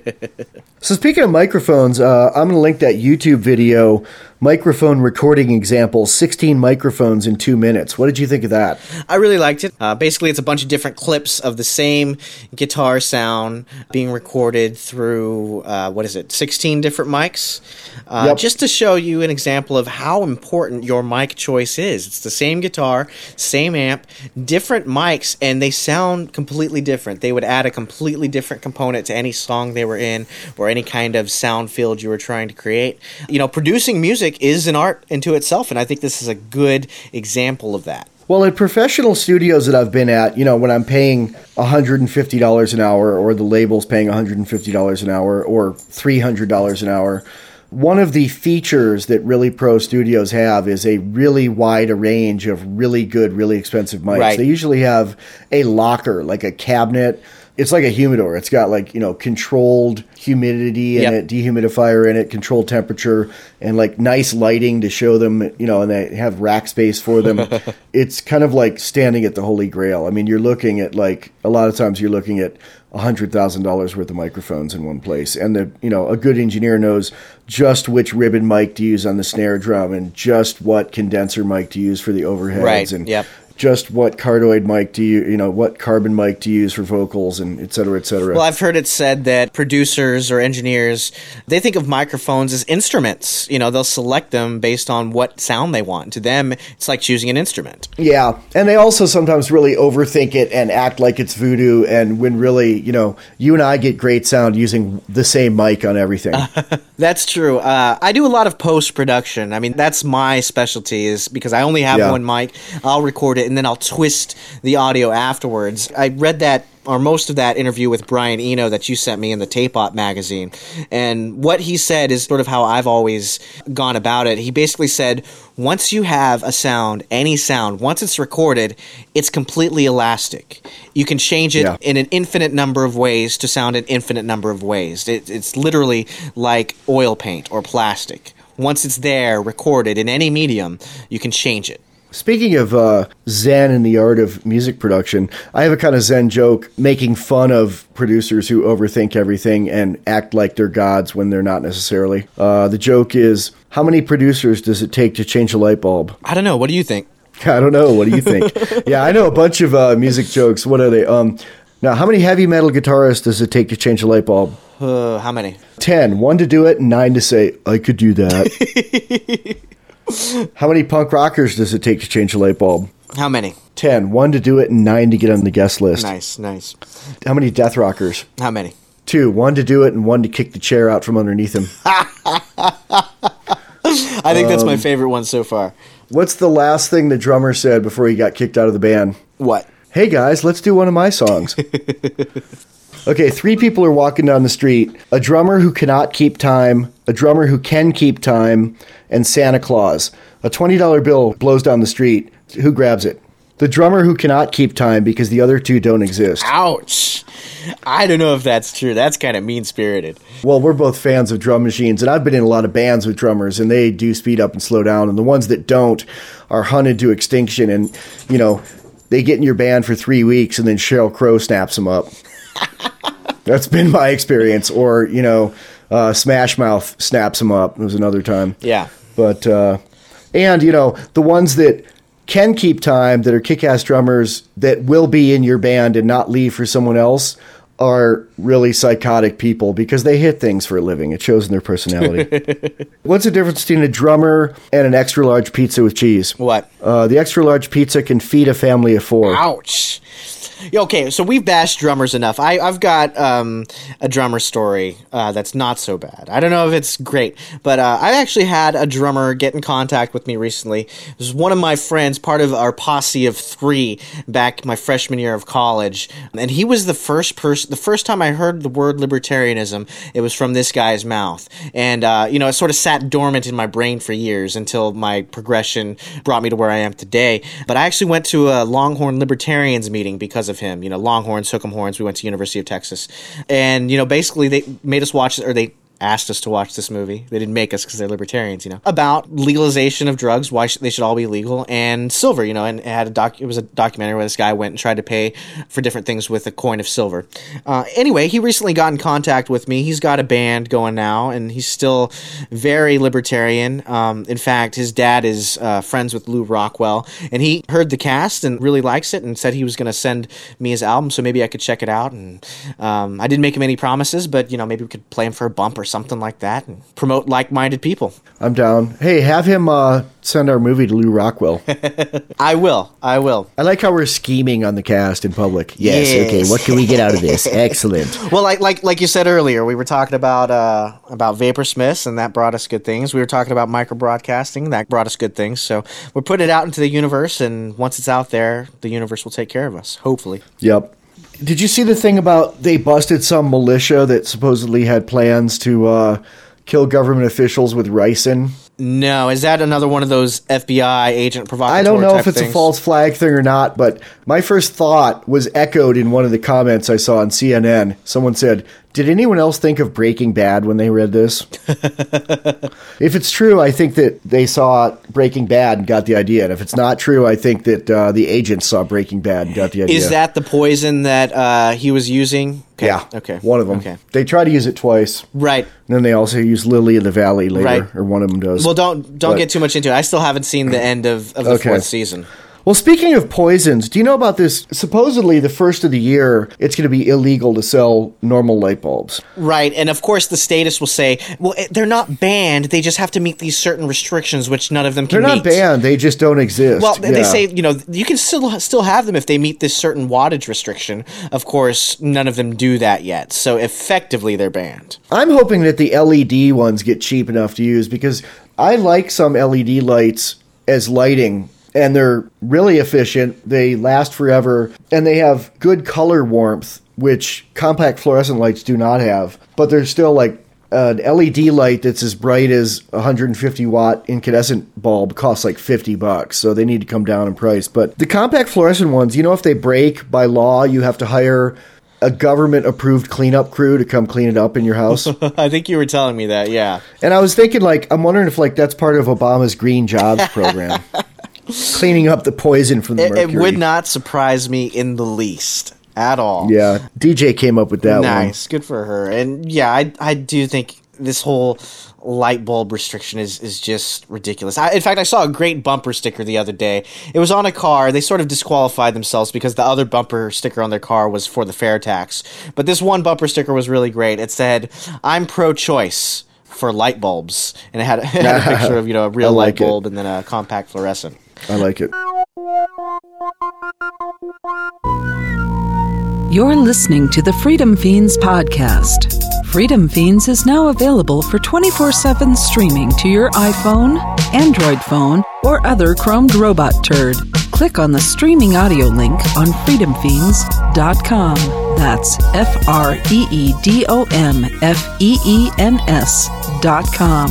So speaking of microphones, uh, I'm going to link that YouTube video, microphone recording example, sixteen microphones in two minutes. What did you think of that? I really liked it. Uh, basically, it's a bunch of different clips of the same guitar sound being recorded through, uh, what is it, sixteen different mics? Uh, Yep. Just to show you an example of how important your mic choice is. It's the same guitar, same amp, different mics, and they sound completely different. They would add a completely different component to any song they were in or any kind of sound field you were trying to create. You know, producing music is an art into itself, and I think this is a good example of that. Well, at professional studios that I've been at, you know, when I'm paying one hundred fifty dollars an hour or the label's paying one hundred fifty dollars an hour or three hundred dollars an hour, one of the features that really pro studios have is a really wide range of really good, really expensive mics. Right. They usually have a locker, like a cabinet. It's like a humidor. It's got like, you know, controlled humidity in Yep. it, dehumidifier in it, controlled temperature, and like nice lighting to show them, you know, and they have rack space for them. It's kind of like standing at the Holy Grail. I mean, you're looking at like, a lot of times you're looking at one hundred thousand dollars worth of microphones in one place. And the, you know, a good engineer knows just which ribbon mic to use on the snare drum and just what condenser mic to use for the overheads. Right, And yep. just what cardioid mic do you, you know, what carbon mic to use for vocals and et cetera, et cetera. Well, I've heard it said that producers or engineers, they think of microphones as instruments. You know, they'll select them based on what sound they want. To them, it's like choosing an instrument. Yeah, and they also sometimes really overthink it and act like it's voodoo, and when really, you know, you and I get great sound using the same mic on everything. That's true. Uh, I do a lot of post-production. I mean, that's my specialty, is because I only have Yeah. one mic. I'll record it, and then I'll twist the audio afterwards. I read that, or most of that interview with Brian Eno that you sent me in the Tape-Op magazine. And what he said is sort of how I've always gone about it. He basically said, once you have a sound, any sound, once it's recorded, it's completely elastic. You can change it Yeah. in an infinite number of ways to sound an infinite number of ways. It, it's literally like oil paint or plastic. Once it's there, recorded in any medium, you can change it. Speaking of uh, Zen and the art of music production, I have a kind of Zen joke making fun of producers who overthink everything and act like they're gods when they're not necessarily. Uh, the joke is, how many producers does it take to change a light bulb? I don't know. What do you think? I don't know. What do you think? Yeah, I know a bunch of uh, music jokes. What are they? Um, now, how many heavy metal guitarists does it take to change a light bulb? Uh, how many? Ten. One to do it and nine to say, I could do that. How many punk rockers does it take to change a light bulb? How many? Ten. One to do it and nine to get on the guest list. Nice, nice. How many death rockers? How many? Two. One to do it and one to kick the chair out from underneath him. I think that's my favorite one so far. What's the last thing the drummer said before he got kicked out of the band? What? Hey guys, let's do one of my songs. Okay, three people are walking down the street. A drummer who cannot keep time, a drummer who can keep time, and Santa Claus. A twenty dollar bill blows down the street. Who grabs it? The drummer who cannot keep time because the other two don't exist. Ouch. I don't know if that's true. That's kind of mean-spirited. Well, we're both fans of drum machines, and I've been in a lot of bands with drummers, and they do speed up and slow down, and the ones that don't are hunted to extinction, and, you know, they get in your band for three weeks, and then Sheryl Crow snaps them up. That's been my experience. Or, you know, uh, Smash Mouth snaps them up. It was another time. Yeah. But, uh, and, you know, the ones that can keep time, that are kick-ass drummers, that will be in your band and not leave for someone else, are really psychotic people because they hit things for a living. It shows in their personality. What's the difference between a drummer and an extra-large pizza with cheese? What? Uh, the extra-large pizza can feed a family of four. Ouch. Okay, so we've bashed drummers enough. I, I've got um, a drummer story uh, that's not so bad. I don't know if it's great, but uh, I actually had a drummer get in contact with me recently. It was one of my friends, part of our posse of three back my freshman year of college, and he was the first person, the first time I heard the word libertarianism, it was from this guy's mouth. And, uh, you know, it sort of sat dormant in my brain for years until my progression brought me to where I am today. But I actually went to a Longhorn Libertarians meeting because of him. You know, Longhorns, Hook'em Horns. We went to University of Texas, and you know, basically they made us watch, or they asked us to watch this movie. They didn't make us because they're libertarians, you know, about legalization of drugs, why sh- they should all be legal, and silver, you know, and it had a doc. It was a documentary where this guy went and tried to pay for different things with a coin of silver. Uh, anyway, he recently got in contact with me. He's got a band going now, and he's still very libertarian. Um, in fact, his dad is uh, friends with Lou Rockwell, and he heard the cast and really likes it, and said he was going to send me his album, so maybe I could check it out. And um, I didn't make him any promises, but you know, maybe we could play him for a bump or something like that and promote like-minded people. I'm down. Hey, have him uh, send our movie to Lou Rockwell. I will. I will. I like how we're scheming on the cast in public. Yes, Yes. okay, what can we get out of this? Excellent. Well, like like like you said earlier, we were talking about uh, about Vaporsmiths, and that brought us good things. We were talking about microbroadcasting, that brought us good things. So we're putting it out into the universe, and once it's out there, the universe will take care of us, hopefully. Yep. Did you see the thing about they busted some militia that supposedly had plans to uh, kill government officials with ricin? No, is that another one of those F B I agent provocateur I don't know type if it's things? a false flag thing or not, but my first thought was echoed in one of the comments I saw on C N N. Someone said, did anyone else think of Breaking Bad when they read this? If it's true, I think that they saw Breaking Bad and got the idea. And if it's not true, I think that uh, the agents saw Breaking Bad and got the idea. Is that the poison that uh, he was using? Okay. Yeah. Okay. One of them. Okay. They try to use it twice. Right. And then they also use Lily in the Valley later, Right. or one of them does. Well, don't don't But- get too much into it. I still haven't seen the end of, of the Okay. fourth season. Well, speaking of poisons, do you know about this? Supposedly, the first of the year, it's going to be illegal to sell normal light bulbs. Right, and of course the status will say, well, they're not banned, they just have to meet these certain restrictions, which none of them can They're meet. not banned, they just don't exist. Well, they Yeah. say, you know, you can still still have them if they meet this certain wattage restriction. Of course, none of them do that yet, so effectively they're banned. I'm hoping that the L E D ones get cheap enough to use, because I like some L E D lights as lighting. And they're really efficient, they last forever, and they have good color warmth, which compact fluorescent lights do not have. But they're still like an L E D light that's as bright as a one hundred fifty watt incandescent bulb costs like fifty bucks, so they need to come down in price. But the compact fluorescent ones, you know, if they break by law, you have to hire a government-approved cleanup crew to come clean it up in your house. I think you were telling me that, yeah. And I was thinking, like, I'm wondering if, like, that's part of Obama's Green Jobs program. Cleaning up the poison from the It, mercury. it would not surprise me in the least at all. Yeah, D J came up with that one. Nice, good for her. And yeah, I I do think this whole light bulb restriction is is just ridiculous. I, in fact, I saw a great bumper sticker the other day. It was on a car. They sort of disqualified themselves because the other bumper sticker on their car was for the fair tax. But this one bumper sticker was really great. It said, "I'm pro-choice for light bulbs," and it had, it had a picture of, you know, a real I light like it. bulb and then a compact fluorescent. I like it. You're listening to the Freedom Fiends podcast. Freedom Fiends is now available for twenty-four seven streaming to your iPhone, Android phone, or other chromed robot turd. Click on the streaming audio link on freedom fiends dot com. That's F R E E D O M F E E N S dot com.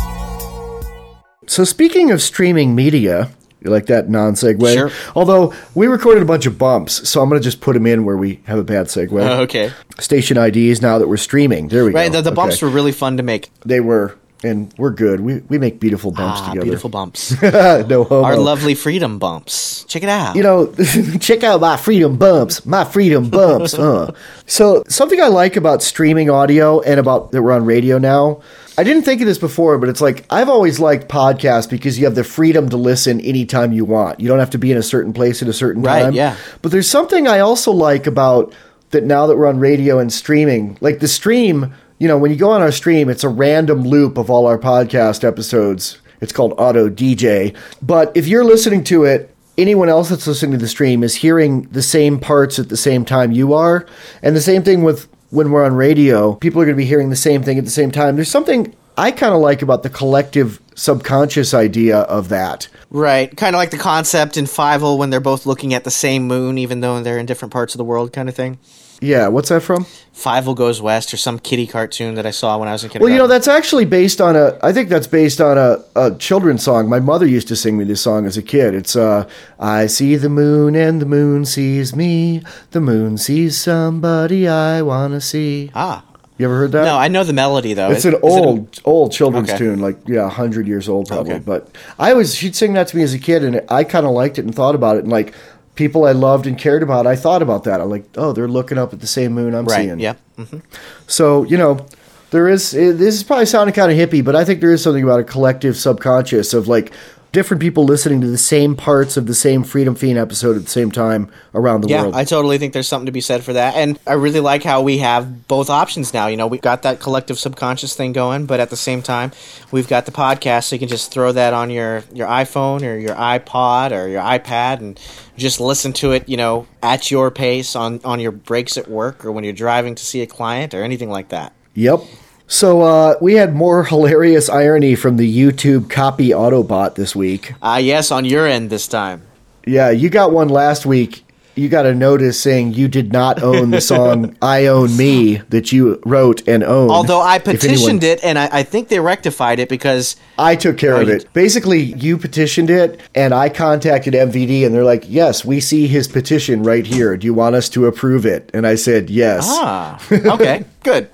So speaking of streaming media, you like that non-segue? Sure. Although we recorded a bunch of bumps, so I'm going to just put them in where we have a bad segue. Oh, okay. Station I Ds now that we're streaming. There we Right, go. the, the bumps Okay. were really fun to make. They were, and we're good. We we make beautiful bumps Ah, together. beautiful bumps. No homo. Our lovely freedom bumps. Check it out. You know, check out my freedom bumps. My freedom bumps. uh. So something I like about streaming audio and about that we're on radio now, I didn't think of this before, but it's like I've always liked podcasts because you have the freedom to listen anytime you want. You don't have to be in a certain place at a certain Right, time. yeah. But there's something I also like about that now that we're on radio and streaming. Like the stream, you know, when you go on our stream, it's a random loop of all our podcast episodes. It's called Auto D J. But if you're listening to it, anyone else that's listening to the stream is hearing the same parts at the same time you are. And the same thing with when we're on radio, people are going to be hearing the same thing at the same time. There's something I kind of like about the collective subconscious idea of that. Right, kind of like the concept in Fievel when they're both looking at the same moon, even though they're in different parts of the world, kind of thing. Yeah, what's that from? Fievel Goes West, or some kiddie cartoon that I saw when I was in Well, kindergarten. you know, that's actually based on a, I think that's based on a, a children's song. My mother used to sing me this song as a kid. It's, uh, I see the moon and the moon sees me. The moon sees somebody I want to see. Ah. You ever heard that? No, I know the melody, though. It's Is- an is it a- old, old children's Okay. tune, like, yeah, one hundred years old probably. Okay. But I was, she'd sing that to me as a kid, and I kind of liked it and thought about it. And, like, people I loved and cared about, I thought about that. I'm like, oh, they're looking up at the same moon I'm right, seeing. yeah. Mm-hmm. So, you know, there is, this is probably sounding kind of hippie, but I think there is something about a collective subconscious of, like, different people listening to the same parts of the same Freedom Fiend episode at the same time around the Yeah, world. I totally think there's something to be said for that. And I really like how we have both options now. You know, we've got that collective subconscious thing going, but at the same time, we've got the podcast, so you can just throw that on your, your iPhone or your iPod or your iPad and just listen to it, you know, at your pace on, on your breaks at work or when you're driving to see a client or anything like that. Yep. So uh, we had more hilarious irony from the YouTube copy Autobot this week. Ah, uh, yes, on your end this time. Yeah, you got one last week. You got a notice saying you did not own the song I Own Me that you wrote and owned. Although I If petitioned anyone- it, and I, I think they rectified it because... I took care Oh, of you- it. Basically, you petitioned it, and I contacted M V D, and they're like, yes, we see his petition right here. Do you want us to approve it? And I said, yes. Ah, okay, good.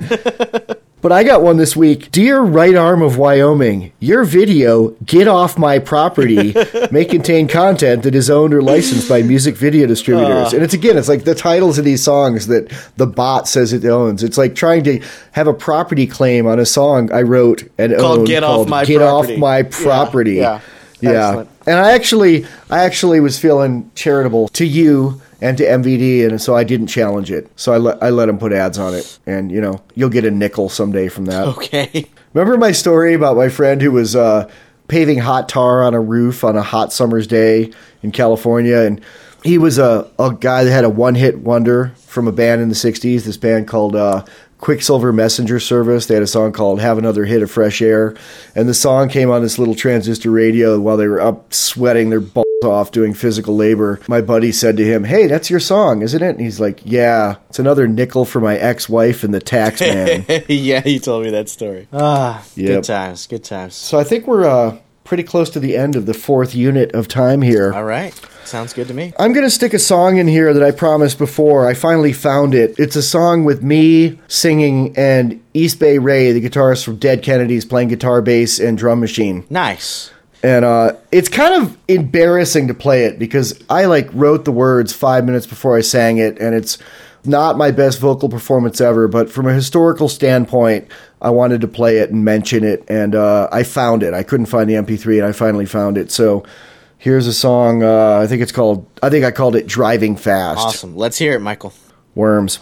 But I got one this week. Dear Right Arm of Wyoming, your video, Get Off My Property, may contain content that is owned or licensed by music video distributors. Uh. And it's, again, it's like the titles of these songs that the bot says it owns. It's like trying to have a property claim on a song I wrote and Called owned Get Off called My Get Property. Off My Yeah, Property. yeah. Yeah. Excellent. And I actually, I actually was feeling charitable to you and to M V D, and so I didn't challenge it. So I let I let him put ads on it, and you know, you'll get a nickel someday from that. Okay. Remember my story about my friend who was uh, paving hot tar on a roof on a hot summer's day in California, and he was a, a guy that had a one-hit wonder from a band in the sixties, this band called uh, Quicksilver Messenger Service. They had a song called Have Another Hit of Fresh Air, and the song came on this little transistor radio while they were up sweating their balls off doing physical labor. My buddy said to him, "Hey, that's your song, isn't it?" And he's like, "Yeah, it's another nickel for my ex-wife and the tax man." Yeah, you told me that story. Ah, Yep. good times, good times. So I think we're uh, pretty close to the end of the fourth unit of time here. All right. Sounds good to me. I'm going to stick a song in here that I promised before. I finally found it. It's a song with me singing and East Bay Ray, the guitarist from Dead Kennedys, playing guitar, bass, and drum machine. Nice. And uh, it's kind of embarrassing to play it because I like wrote the words five minutes before I sang it, and it's not my best vocal performance ever. But from a historical standpoint, I wanted to play it and mention it, and uh, I found it. I couldn't find the M P three, and I finally found it. So here's a song. Uh, I think it's called. I think I called it "Driving Fast." Awesome. Let's hear it, Michael. Worms.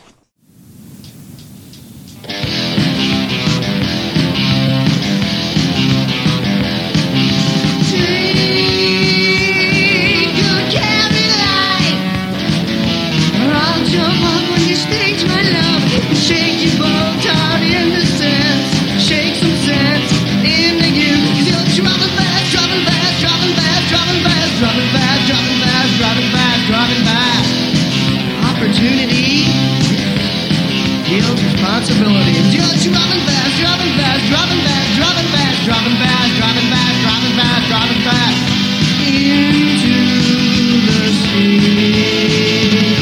Responsibility. Just driving fast, driving fast, driving fast, driving fast, driving fast, driving fast, driving fast, driving fast into the sea.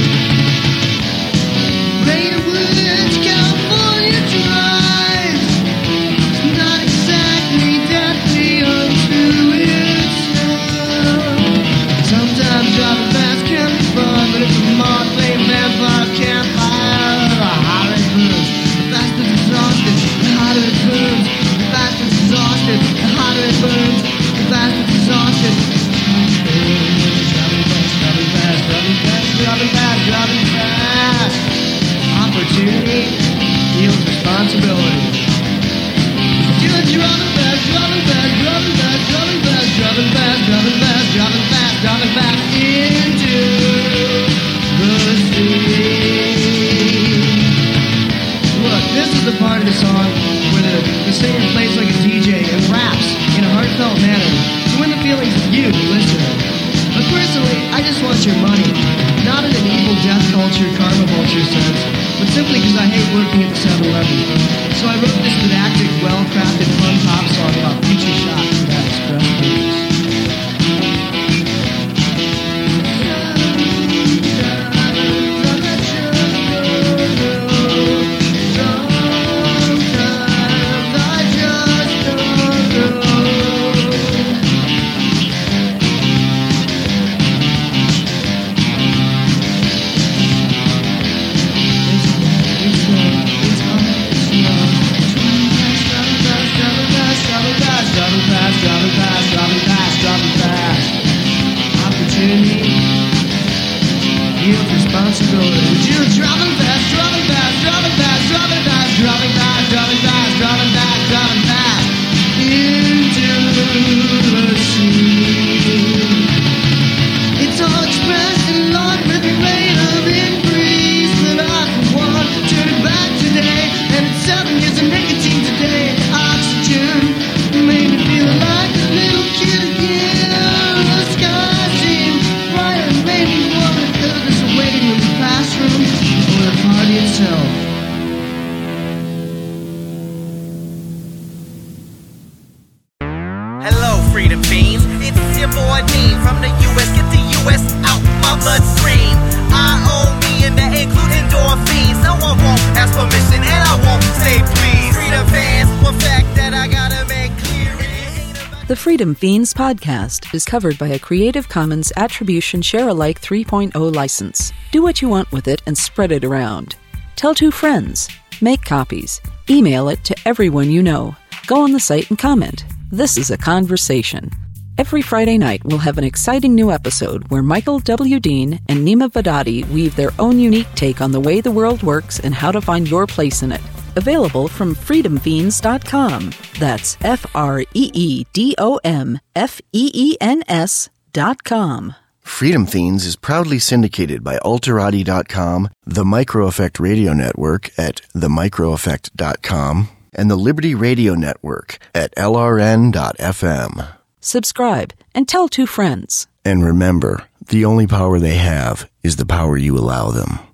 Redwood, California drive, not exactly deadly unto itself. Sometimes driving fast can be fun, but it's a motley vampire campfire. The hotter it burns, the faster it's exhausted. The hotter it burns, the faster it's exhausted. Driving fast, driving fast, driving fast, driving fast, driving fast. Opportunity yields responsibility. You're driving fast, driving fast, driving fast, driving fast, driving fast, driving fast, driving fast, driving fast into the sea. Look, this is the part of the song where the, the singer plays like a D J and raps in a heartfelt manner to win the feelings of you, the listener. But personally, I just want your money. Not in an evil death culture, karma vulture sense, but simply because I hate working at the seven eleven. So I wrote this didactic, well-crafted, fun pop song about future shots that express feelings. Responsibility. You're driving fast, driving fast, driving fast, driving fast, driving fast, driving fast, driving fast, driving fast into the sea. It's all expressed in Lord with the rain of increase, but I want to turn it back today, and it's seven years of nicotine today. Oxygen made me feel like a little kid again. The sky seemed brighter and made me warmer. Waiting in the classroom or the party itself. Hello, Freedom Fiends. It's your boy Dean from the U S. Get the U S out my bloodstream. I owe me and that include endorphins. No one won't ask permission and I won't say please. Freedom fans, one fact that I gotta make clear. The Freedom Fiends podcast is covered by a Creative Commons Attribution Share-alike three point oh license. Do what you want with it and spread it around. Tell two friends. Make copies. Email it to everyone you know. Go on the site and comment. This is a conversation. Every Friday night, we'll have an exciting new episode where Michael W. Dean and Nima Vadadi weave their own unique take on the way the world works and how to find your place in it. Available from freedom fiends dot com. That's F R E E D O M F E E N S dot com. Freedom Fiends is proudly syndicated by Alterati dot com, the Micro Effect Radio Network at the micro effect dot com, and the Liberty Radio Network at L R N dot F M. Subscribe and tell two friends. And remember, the only power they have is the power you allow them.